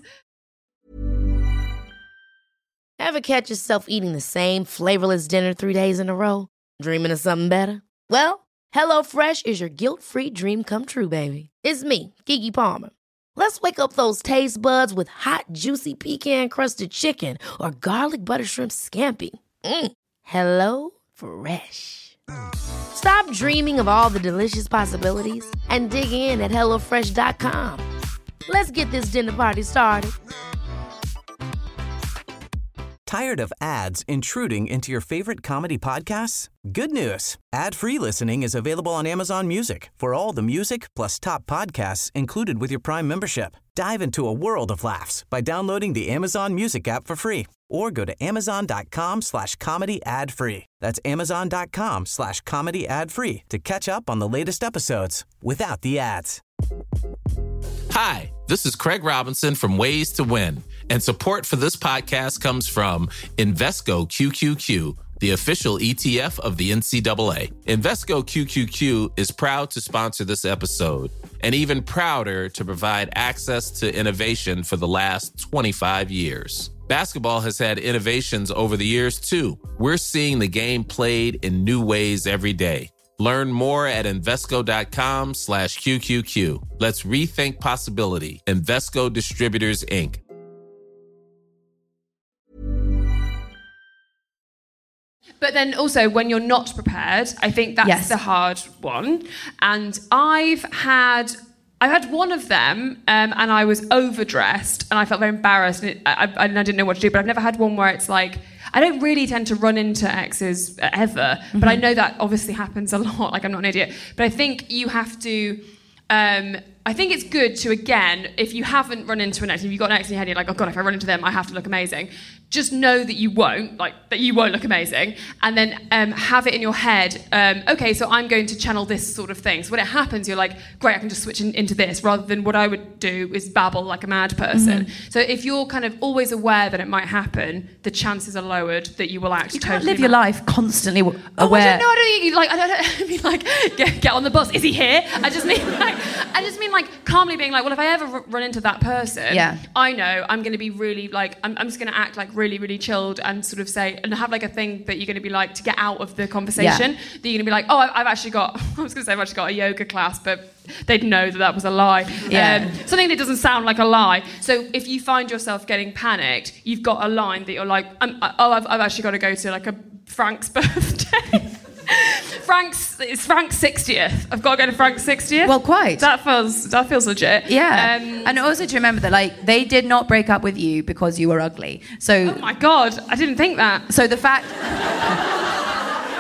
Ever catch yourself eating the same flavorless dinner 3 days in a row? Dreaming of something better? Well, HelloFresh is your guilt-free dream come true, baby. It's me, Keke Palmer. Let's wake up those taste buds with hot, juicy pecan-crusted chicken or garlic butter shrimp scampi. Hello Fresh. Stop dreaming of all the delicious possibilities and dig in at HelloFresh.com. Let's get this dinner party started.
Tired of ads intruding into your favorite comedy podcasts? Good news. Ad-free listening is available on Amazon Music for all the music plus top podcasts included with your Prime membership. Dive into a world of laughs by downloading the Amazon Music app for free or go to amazon.com/comedy ad-free. That's amazon.com/comedy ad-free to catch up on the latest episodes without the ads.
Hi, this is Craig Robinson from Ways to Win, and support for this podcast comes from Invesco QQQ, the official ETF of the NCAA. Invesco QQQ is proud to sponsor this episode, and even prouder to provide access to innovation for the last 25 years. Basketball has had innovations over the years, too. We're seeing the game played in new ways every day. Learn more at Invesco.com/QQQ. Let's rethink possibility. Invesco Distributors, Inc.
But then also, when you're not prepared, I think that's the hard one. And I've had one of them, and I was overdressed, and I felt very embarrassed, and I didn't know what to do. But I've never had one where it's like, I don't really tend to run into exes ever, but I know that obviously happens a lot. Like, I'm not an idiot. But I think you have to... I think it's good to, again, if you haven't run into an ex, if you've got an ex in your head, you're like, oh God, if I run into them, I have to look amazing. Just know that you won't, that you won't look amazing. And then have it in your head, okay, so I'm going to channel this sort of thing. So when it happens, you're like, great, I can just switch into this, rather than what I would do is babble like a mad person. So if you're kind of always aware that it might happen, the chances are lowered that you will act totally...
You can't live your life constantly aware.
Oh, I don't mean get on the bus. Is he here? I just mean calmly being like, well, if I ever run into that person, I know I'm going to be really I'm just going to act like really, really chilled and sort of say, and have like a thing that you're going to be like to get out of the conversation, that you're going to be like, oh, I've actually got a yoga class, but they'd know that was a lie. Something that doesn't sound like a lie. So if you find yourself getting panicked, you've got a line that you're like, I've actually got to go to like a Frank's birthday. It's Frank's 60th. I've got to go to Frank's 60th.
Well, quite.
That feels legit.
Yeah. And also to remember that, they did not break up with you because you were ugly. So.
Oh my God, I didn't think that.
So the fact.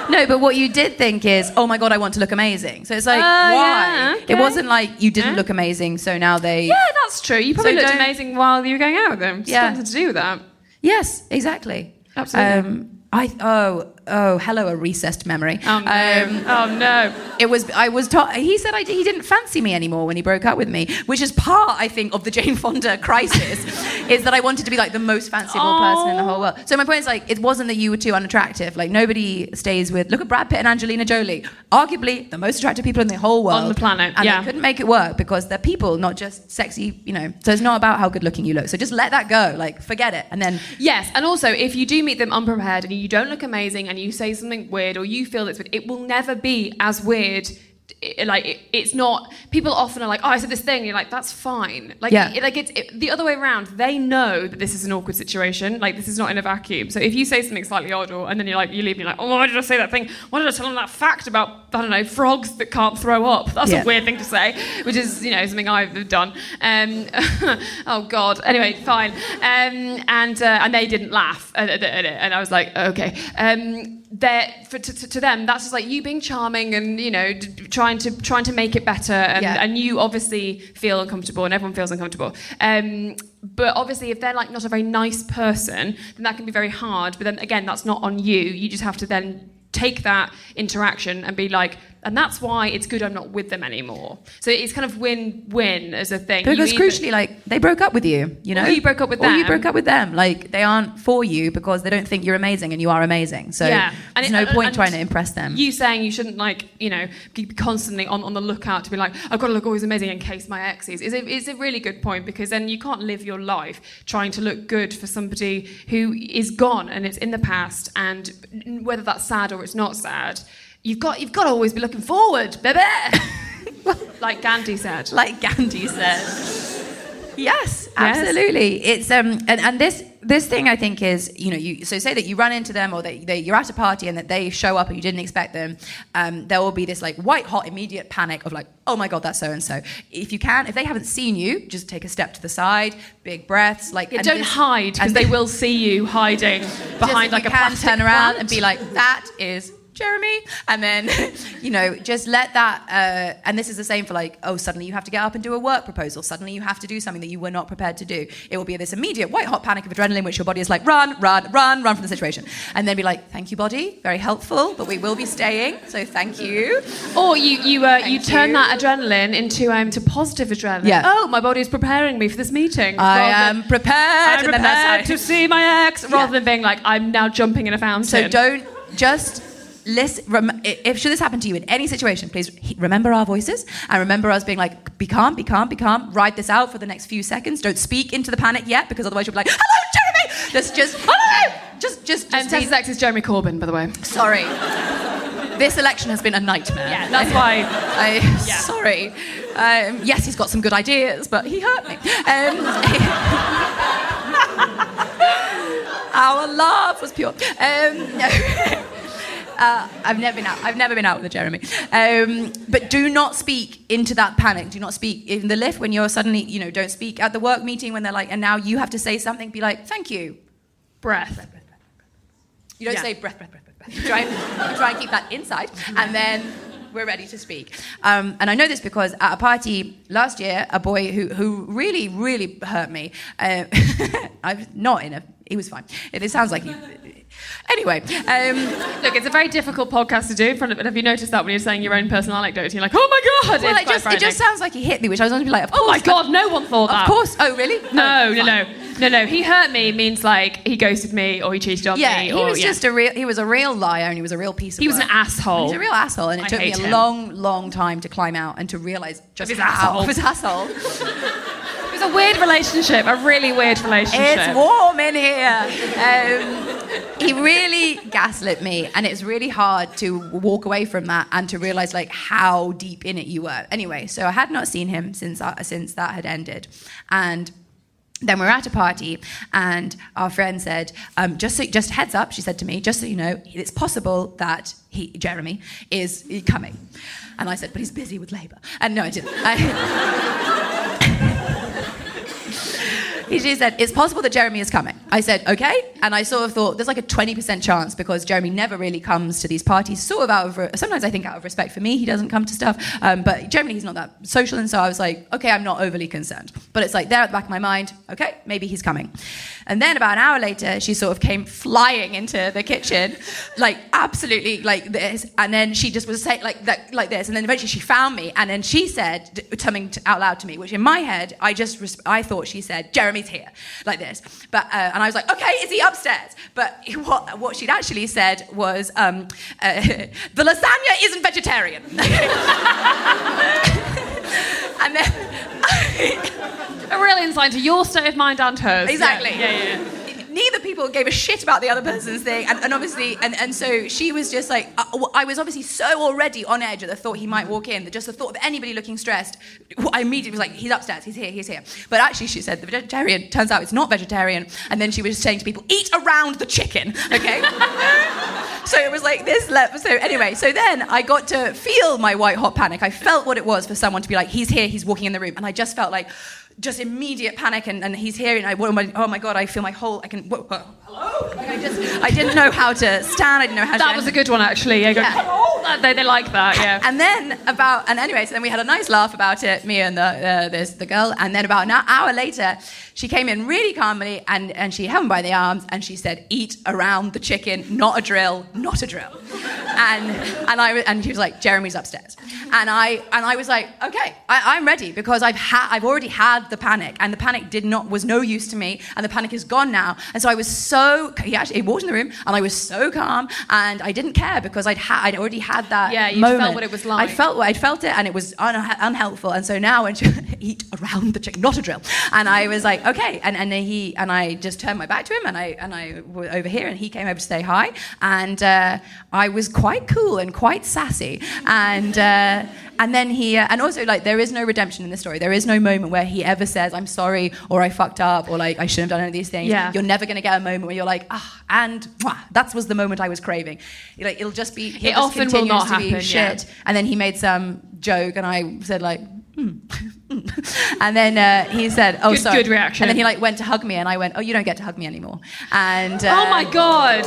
No, but what you did think is, oh my God, I want to look amazing. So it's like, why?
Yeah, okay.
It wasn't like you didn't look amazing, so now they...
Yeah, that's true. You probably
So
looked
don't-
amazing while you were going out with them. It's nothing to do with that.
Yes, exactly.
Absolutely.
Hello, a recessed memory.
Oh no.
He said he didn't fancy me anymore when he broke up with me, which is part, I think, of the Jane Fonda crisis, is that I wanted to be like the most fanciable person in the whole world. So my point is like, it wasn't that you were too unattractive. Like nobody stays with, look at Brad Pitt and Angelina Jolie, arguably the most attractive people in the whole world.
On the planet,
and
yeah.
they couldn't make it work because they're people, not just sexy, So it's not about how good looking you look. So just let that go, like forget it. And then...
Yes, and also if you do meet them unprepared and you don't look amazing and you say something weird or you feel it's weird, it will never be as weird. It's not. People often are like, "Oh, I said this thing." And you're like, "That's fine." Like, it's the other way around. They know that this is an awkward situation. Like, this is not in a vacuum. So if you say something slightly odd, and then you leave, and you're like, "Oh, why did I say that thing? Why did I tell them that fact about frogs that can't throw up?" That's a weird thing to say, which is something I've done. Oh God. Anyway, fine. And they didn't laugh at it, and I was like, okay. To them, that's just like you being charming and trying to make it better, and you obviously feel uncomfortable, and everyone feels uncomfortable. But obviously, if they're like not a very nice person, then that can be very hard. But then again, that's not on you. You just have to then take that interaction and be like, and that's why it's good I'm not with them anymore. So it's kind of win-win as a thing.
Because crucially, like, they broke up with you,
Or you broke up with them.
Or you broke up with them. Like, they aren't for you because they don't think you're amazing and you are amazing. So there's no point trying to impress them.
You saying you shouldn't, be constantly on the lookout to be like, I've got to look always amazing in case my ex is a really good point, because then you can't live your life trying to look good for somebody who is gone and it's in the past, and whether that's sad or it's not sad, You've got to always be looking forward, baby. Like Gandhi said.
Yes, absolutely. It's and this thing I think is, you say that you run into them, or that you're at a party and that they show up and you didn't expect them. There will be this like white hot immediate panic of like, oh my God, that's so and so. If they haven't seen you, just take a step to the side, big breaths, like
don't hide, because they will see you hiding behind like a plastic
turn around
plant.
and be like, that is Jeremy, and then just let that and this is the same for like, oh, suddenly you have to get up and do a work proposal, suddenly you have to do something that you were not prepared to do. It will be this immediate white hot panic of adrenaline, which your body is like, run from the situation, and then be like, thank you body, very helpful, but we will be staying, so thank you.
Or you turn that adrenaline into positive adrenaline. Oh, my body is preparing me for this meeting.
I am prepared.
I'm prepared to see my ex, rather than being like, I'm now jumping in a fountain.
So don't just listen. If should this happen to you in any situation, please remember our voices and remember us being like, be calm, ride this out for the next few seconds. Don't speak into the panic yet, because otherwise you'll be like, hello, Jeremy. Just.
Tessa's ex is Jeremy Corbyn, by the way.
Sorry. This election has been a nightmare.
Yeah, that's why.
Sorry. Yes, he's got some good ideas, but he hurt me. Our love was pure. I've never been out with a Jeremy. But do not speak into that panic. Do not speak in the lift when you're suddenly, don't speak at the work meeting when they're like, and now you have to say something. Be like, thank you.
Breath.
You don't say breath. You try and keep that inside, and then we're ready to speak. And I know this because at a party last year, a boy who really, really hurt me. He was fine. It sounds like he. Anyway,
look, it's a very difficult podcast to do in front of it. Have you noticed that when you're saying your own personal anecdotes, you're like, oh my God,
well, it just sounds like he hit me, which I was going to be like, of course.
Oh my God, no one thought that.
Of course. Oh, really?
No. He hurt me means like he ghosted me or he cheated on me.
Yeah, he was a real liar, and he was a real piece of work.
He was an asshole.
He was a real asshole, and it took me a long time to climb out and to realise just his asshole.
It was a weird relationship, a really weird relationship.
It's warm in here. He really gaslit me, and it's really hard to walk away from that and to realise like how deep in it you were. Anyway, so I had not seen him since that had ended, and then we were at a party, and our friend said, just heads up, she said to me, just so you know, it's possible that Jeremy is coming. And I said, but he's busy with labour. And no, I didn't. She said, it's possible that Jeremy is coming. I said, okay. And I sort of thought, there's like a 20% chance because Jeremy never really comes to these parties, sort of sometimes I think out of respect for me, he doesn't come to stuff. But generally he's not that social. And so I was like, okay, I'm not overly concerned. But it's like there at the back of my mind, okay, maybe he's coming. And then about an hour later, she sort of came flying into the kitchen, like absolutely like this. And then she just was saying like this. And then eventually she found me. And then she said something out loud to me, which in my head, I thought she said, Jeremy's here, like this. But and I was like, okay, is he upstairs? But what she'd actually said was, the lasagna isn't vegetarian. And then
a real insight into your state of mind and hers.
Exactly.
Yeah.
Neither people gave a shit about the other person's thing, and obviously, and so she was just like, I was obviously so already on edge at the thought he might walk in, that just the thought of anybody looking stressed, I immediately was like, he's upstairs, he's here. But actually, she said the vegetarian, turns out it's not vegetarian, and then she was saying to people, eat around the chicken, okay? So it was like this. So anyway, so then I got to feel my white hot panic. I felt what it was for someone to be like, he's here, he's walking in the room, and I just felt like, just immediate panic, and he's here, and oh my God, I feel my whole, hello? Like I didn't know how to stand, I didn't know how to...
That was a good one, actually. Yeah. Hello? They like that, yeah.
And then anyway, so then we had a nice laugh about it, me and the girl, and then about an hour later, she came in really calmly, and she held me by the arms, and she said, eat around the chicken, not a drill, not a drill. And she was like, Jeremy's upstairs. And I was like, okay, I'm ready, because I've already had the panic, and the panic was no use to me, and the panic is gone now. And so I was he walked in the room, and I was so calm, and I didn't care, because I'd already had that moment.
Felt what it was like.
I felt it, and it was unhelpful. And so now when she eat around the chicken, not a drill. And I was like, okay. And I just turned my back to him, and I was over here, and he came over to say hi, and I was quite cool and quite sassy, and then he and also like there is no redemption in this story. There is no moment where he ever says I'm sorry, or I fucked up, or like I shouldn't have done any of these things.
Yeah.
You're never going to get a moment where you're like, that was the moment I was craving. Like it'll just be.
It often will not happen.
Shit.
Yeah.
And then he made some joke, and I said like. And then he said, "Oh, sorry."
Good reaction.
And then he like went to hug me, and I went, "Oh, you don't get to hug me anymore." And
oh my God.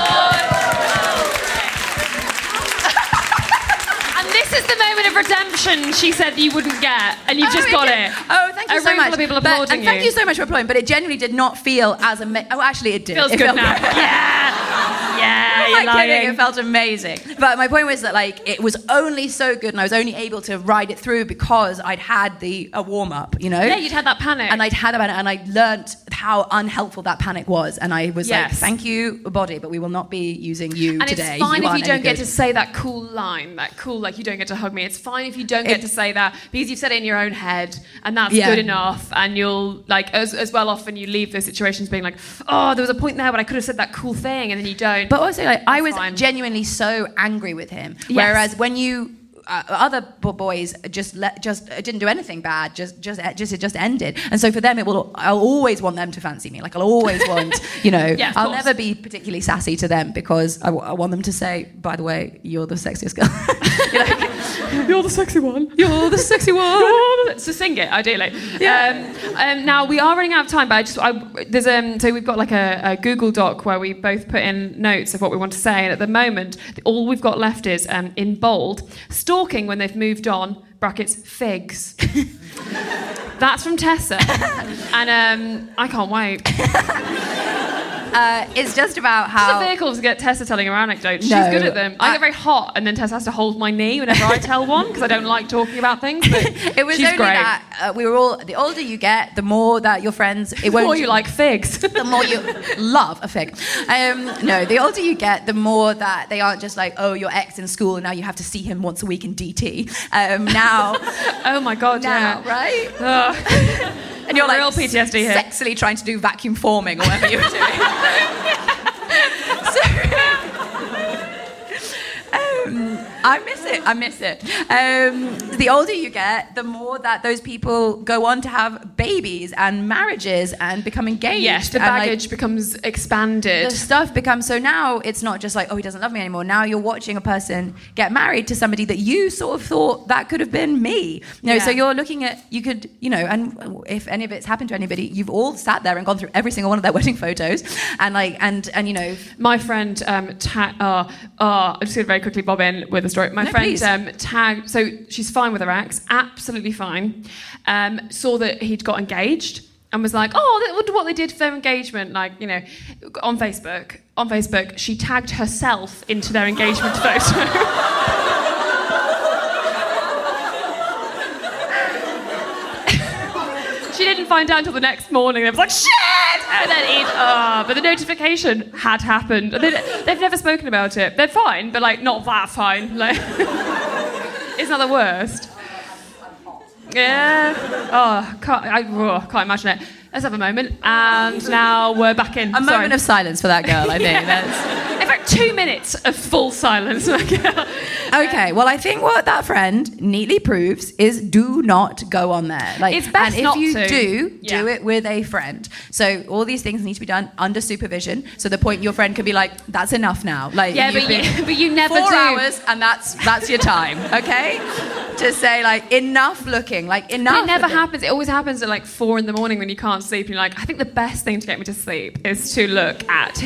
This is the moment of redemption she said you wouldn't get, and you've just got it.
Oh, thank you so much.
A room full of people applauding you.
Thank you so much for applauding, but it genuinely did not feel as amazing. Oh, actually, it did.
Feels good now. Yeah,
I'm not kidding. It felt amazing. But my point was that like it was only so good, and I was only able to ride it through because I'd had a warm up. You know?
Yeah, you'd had that panic,
and I'd had that panic, and I learnt how unhelpful that panic was, and I was like, "Thank you, body, but we will not be using you
and
today."
And it's fine if you don't get
to
say that cool line, like you don't get to hug me. It's fine if you don't get to say that, because you've said it in your own head, and that's good enough. And you'll like as well often you leave those situations being like, oh, there was a point there but I could have said that cool thing, and then you don't.
But also like I was genuinely so angry with him, whereas when you other boys just didn't do anything bad, it just ended. And so for them I'll always want them to fancy me, like I'll always want I'll never be particularly sassy to them, because I want them to say, by the way, you're the sexiest girl. You're the sexy one. You're the sexy one.
So sing it, ideally. Yeah. Now we are running out of time, but so we've got like a Google Doc where we both put in notes of what we want to say, and at the moment all we've got left is in bold, stalking when they've moved on, brackets, figs. That's from Tessa. And I can't wait.
It's just about how...
It's a vehicle to get Tessa telling her anecdotes. She's good at them. I get very hot, and then Tessa has to hold my knee whenever I tell one, because I don't like talking about things. But
it was
she's
only
great.
that we were all... The older you get, the more that your friends...
The more you like figs.
The more you love a fig. No, the older you get, the more that they aren't just like, oh, your ex in school, and now you have to see him once a week in DT. Now...
Oh my God,
now, right? And you're like
real PTSD here.
Sexily trying to do vacuum forming or whatever you were doing. I miss it. The older you get, the more that those people go on to have babies and marriages and become engaged.
Yes, the baggage becomes expanded.
The stuff becomes, so now it's not just like, oh, he doesn't love me anymore. Now you're watching a person get married to somebody that you sort of thought that could have been me. So you're looking at, you could, and if any of it's happened to anybody, you've all sat there and gone through every single one of their wedding photos and
my friend I'm just going to very quickly bob in with a story. My friend tagged, so she's fine with her ex, absolutely fine, saw that he'd got engaged and was like, oh, I wonder what they did for their engagement, on Facebook she tagged herself into their engagement photo. She didn't find out until the next morning. They was like, shit! And then but the notification had happened. And they've never spoken about it. They're fine, but not that fine. It's not the worst. Yeah. Oh, can't imagine it. Let's have a moment. And now we're back in.
A moment of silence for that girl, I think.
In fact, 2 minutes of full silence for that girl.
Okay, well, I think what that friend neatly proves is do not go on there.
It's best
and
not
if you
to.
do it with a friend. So all these things need to be done under supervision. So the point your friend could be like, that's enough now. But
you never
4
do.
hours and that's your time, okay? Just say enough looking, enough.
It never happens. It always happens at 4 a.m. when you can't sleep. And you're like, I think the best thing to get me to sleep is to look at.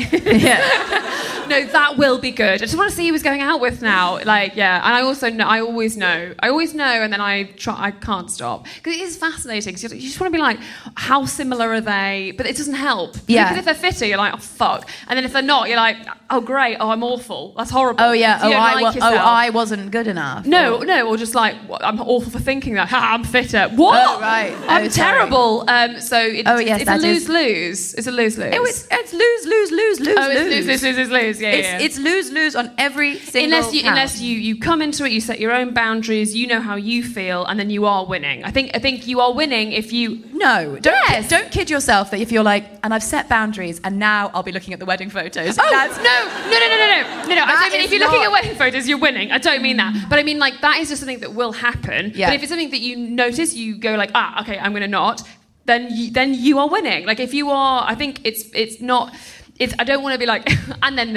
No, that will be good. I just want to see who he's going out with now. And I also know, I always know, and then I can't stop. Because it is fascinating. Because you just want to be like, how similar are they? But it doesn't help.
Yeah.
Because if they're fitter, you're like, oh, fuck. And then if they're not, you're like, oh, great. Oh, I'm awful. That's horrible.
Oh, yeah.
I
wasn't good enough.
No, or just I'm awful for thinking that. I'm fitter. What?
Oh, right.
I'm terrible. So it's a lose-lose. It's a lose-lose.
It's lose.
Oh, it's lose. Yeah.
It's lose on every single count.
Unless you come into it, you set your own boundaries, you know how you feel, and then you are winning. I think you are winning if you...
No, don't kid yourself that if you're and I've set boundaries and now I'll be looking at the wedding photos.
No. I don't mean if you're looking at wedding photos, you're winning. I don't mean that. But I mean that is just something that will happen. Yeah. But if it's something that you notice, you go okay, I'm going to not, then you are winning. If you are, I think it's not... I don't want to be and then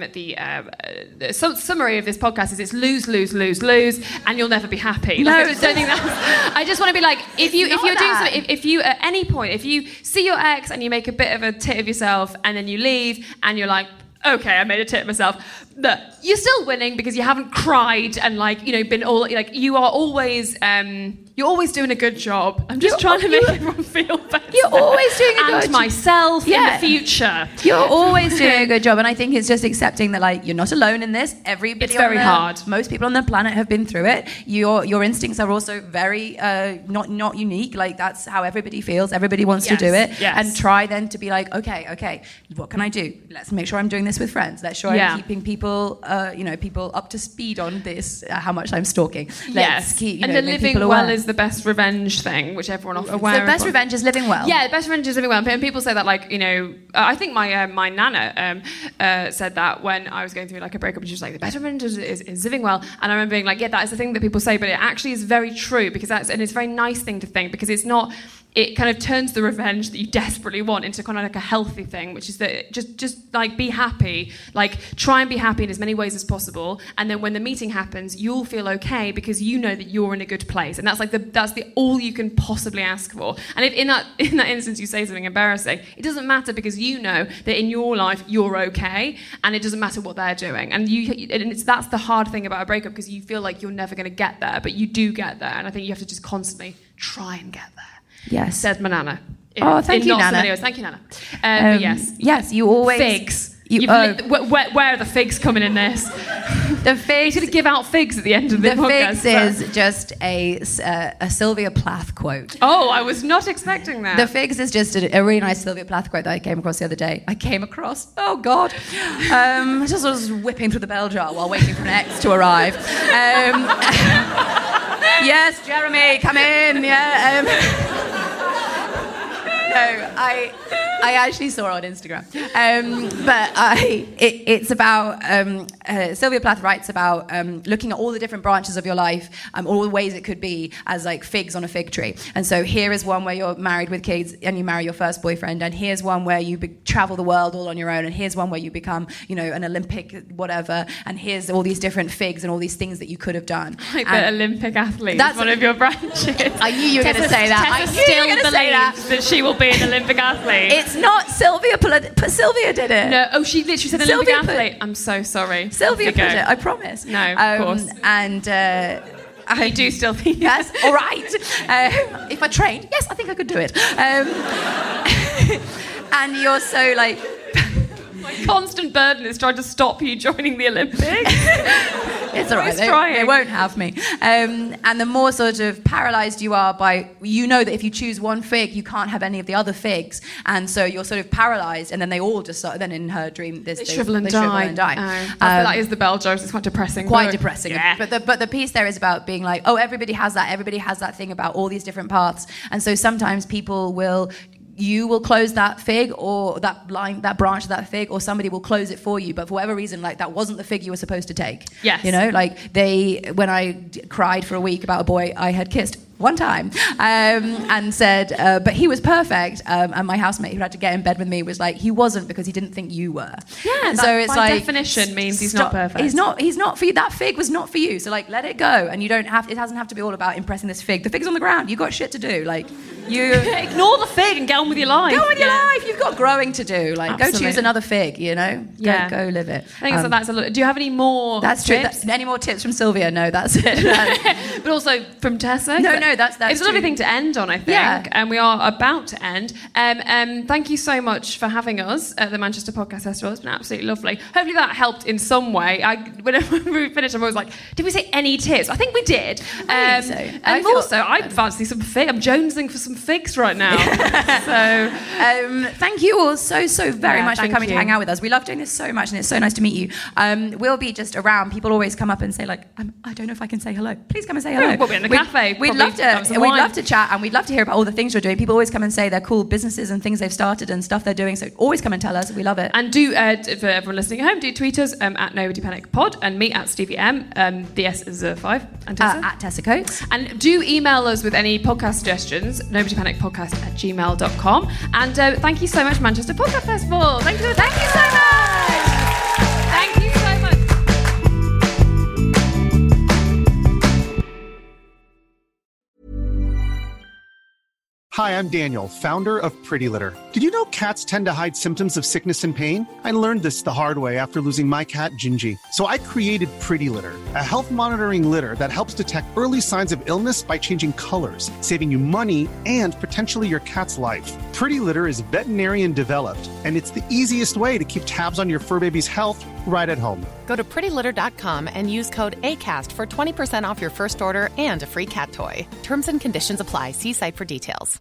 the summary of this podcast is it's lose, and you'll never be happy.
No,
I just don't think that's. I just want to be if you're doing something, if you at any point, if you see your ex and you make a bit of a tit of yourself, and then you leave, and you're like, okay, I made a tit of myself. You're still winning because you haven't cried and been all you are always. You're always doing a good job. I'm just trying to make everyone feel better.
You're always doing a good job.
And myself in the future.
You're always doing a good job. And I think it's just accepting that you're not alone in this. Everybody
It's very hard.
Most people on the planet have been through it. Your instincts are also very not unique. That's how everybody feels. Everybody wants to do it.
Yes.
And try then to be okay, what can I do? Let's make sure I'm doing this with friends. Let's sure I'm keeping people up to speed on this, how much I'm stalking. Let's keep,
and the living well is the best revenge thing, which everyone often aware
of. The best revenge is living well.
Yeah, the best revenge is living well. And people say that, I think my nana said that when I was going through a breakup, and she was like, the best revenge is living well. And I remember being like, yeah, that is the thing that people say, but it actually is very true, because and it's a very nice thing to think, because it's not... It kind of turns the revenge that you desperately want into kind of a healthy thing, which is that just be happy, try and be happy in as many ways as possible, and then when the meeting happens, you'll feel okay because you know that you're in a good place, and that's the all you can possibly ask for. And if in that instance you say something embarrassing, it doesn't matter, because you know that in your life you're okay, and it doesn't matter what they're doing. And that's the hard thing about a breakup, because you feel like you're never going to get there, but you do get there, and I think you have to just constantly try and get there.
Yes.
Said my Nana.
Thank you, Nana.
Thank you, Nana. But yes.
Yes, you always...
Figs. Where are the figs coming in this?
The figs...
He's going to give out figs at the end of the podcast.
The figs is just a Sylvia Plath quote.
Oh, I was not expecting that.
The figs is just a really nice Sylvia Plath quote that I came across the other day. Oh, God. I just was whipping through the bell jar while waiting for an ex to arrive. Yes, Jeremy, come in. Yeah. No, I actually saw it on Instagram, but it's about Sylvia Plath writes about looking at all the different branches of your life, all the ways it could be as like figs on a fig tree. And so here is one where you're married with kids and you marry your first boyfriend, and here's one where you travel the world all on your own, and here's one where you become, an Olympic whatever, and here's all these different figs and all these things that you could have done.
Like the Olympic athlete. That's one of your branches.
I knew you were going to say that.
Tessa still believes that she will be an Olympic athlete.
It's not Sylvia. Sylvia did it.
No, she literally said Olympic athlete. I'm so sorry.
Sylvia put it. I promise.
No, of course.
And
I do still think
yes. All right. If I trained, yes, I think I could do it. And you're so like.
My constant burden is trying to stop you joining the Olympics.
It's all right. They won't have me. And the more sort of paralysed you are by, that if you choose one fig, you can't have any of the other figs. And so you're sort of paralysed, and then they all just then in her dream, they
shrivel and die. That is the bell jokes. It's quite depressing.
Quite depressing.
Yeah.
But the piece there is about being like, oh, everybody has that thing about all these different paths. And so sometimes people will... You will close that fig or that branch of that fig, or somebody will close it for you. But for whatever reason, like that wasn't the fig you were supposed to take.
Yes.
When I cried for a week about a boy I had kissed one time and said, but he was perfect. And my housemate who had to get in bed with me was like, he wasn't because he didn't think you were.
Yeah,
so it's
by
like
definition means he's not perfect.
He's not for you. That fig was not for you. So like, let it go. And you don't have. It doesn't have to be all about impressing this fig. The fig's on the ground. You got shit to do. Like you
ignore the fig and get on with your life.
Go on with your life. You've got growing to do. Like
Absolutely.
Go choose another fig. Go live it.
I think that's a lot. Do you have any more?
That's
tips?
True. Any more tips from Sylvia? No, that's it.
But also from Tessa.
No, that's.
It's a lovely thing to end on, I think. Yeah. And we are about to end. Thank you so much for having us at the Manchester Podcast Festival. It's been absolutely lovely. Hopefully that helped in some way. Whenever we finished, I'm always like, did we say any tips? I think we did.
I think so.
And I fancy some fig. I'm jonesing for some figs right now. So
thank you all so very much for coming to hang out with us. We love doing this so much, and it's so nice to meet you. We'll be just around. People always come up and say like, I don't know if I can say hello. Please come and say hello.
We'll be in the cafe.
We'd love to chat, and we'd love to hear about all the things you're doing. People always come and say they're cool businesses and things they've started and stuff they're doing. So always come and tell us. We love it.
And do for everyone listening at home, do tweet us at Nobody Panic Pod, and me at Stevie M. The S is 5. And Tessa?
At Tessa Coates.
And do email us with any podcast suggestions. nobodypanicpodcast@gmail.com. And thank you so much, Manchester Podcast Festival. Thank you so much. Thank you so much.
Hi, I'm Daniel, founder of Pretty Litter. Did you know cats tend to hide symptoms of sickness and pain? I learned this the hard way after losing my cat, Gingy. So I created Pretty Litter, a health monitoring litter that helps detect early signs of illness by changing colors, saving you money and potentially your cat's life. Pretty Litter is veterinarian developed, and it's the easiest way to keep tabs on your fur baby's health right at home.
Go to prettylitter.com and use code ACAST for 20% off your first order and a free cat toy. Terms and conditions apply. See site for details.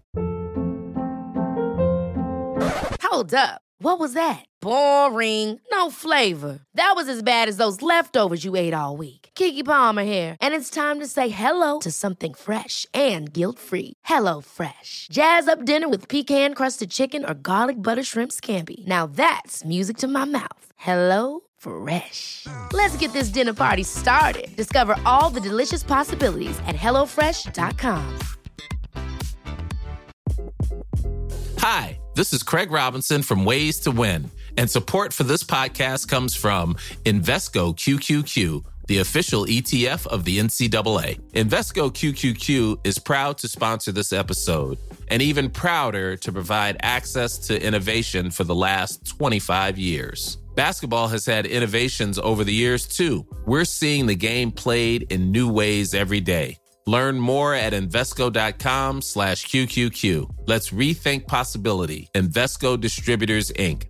Hold up. What was that? Boring. No flavor. That was as bad as those leftovers you ate all week. Keke Palmer here, and it's time to say hello to something fresh and guilt-free. Hello Fresh. Jazz up dinner with pecan-crusted chicken or garlic butter shrimp scampi. Now that's music to my mouth. Hello Fresh. Let's get this dinner party started. Discover all the delicious possibilities at HelloFresh.com.
Hi, this is Craig Robinson from Ways to Win, and support for this podcast comes from Invesco QQQ, the official ETF of the NCAA. Invesco QQQ is proud to sponsor this episode, and even prouder to provide access to innovation for the last 25 years. Basketball has had innovations over the years, too. We're seeing the game played in new ways every day. Learn more at Invesco.com/QQQ. Let's rethink possibility. Invesco Distributors, Inc.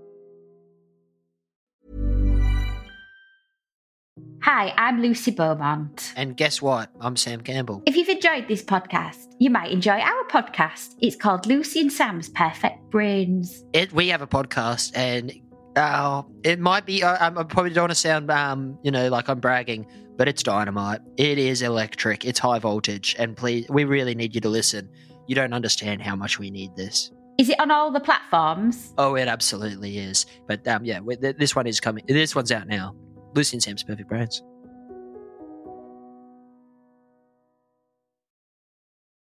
Hi, I'm Lucy Beaumont.
And guess what? I'm Sam Campbell.
If you've enjoyed this podcast, you might enjoy our podcast. It's called Lucy and Sam's Perfect Brains.
We have a podcast, and it might be, I probably don't want to sound, like I'm bragging, but it's dynamite. It is electric. It's high voltage. And please, we really need you to listen. You don't understand how much we need this.
Is it on all the platforms?
Oh, it absolutely is. But this one is coming. This one's out now. Lucy and Sam's Perfect Brains.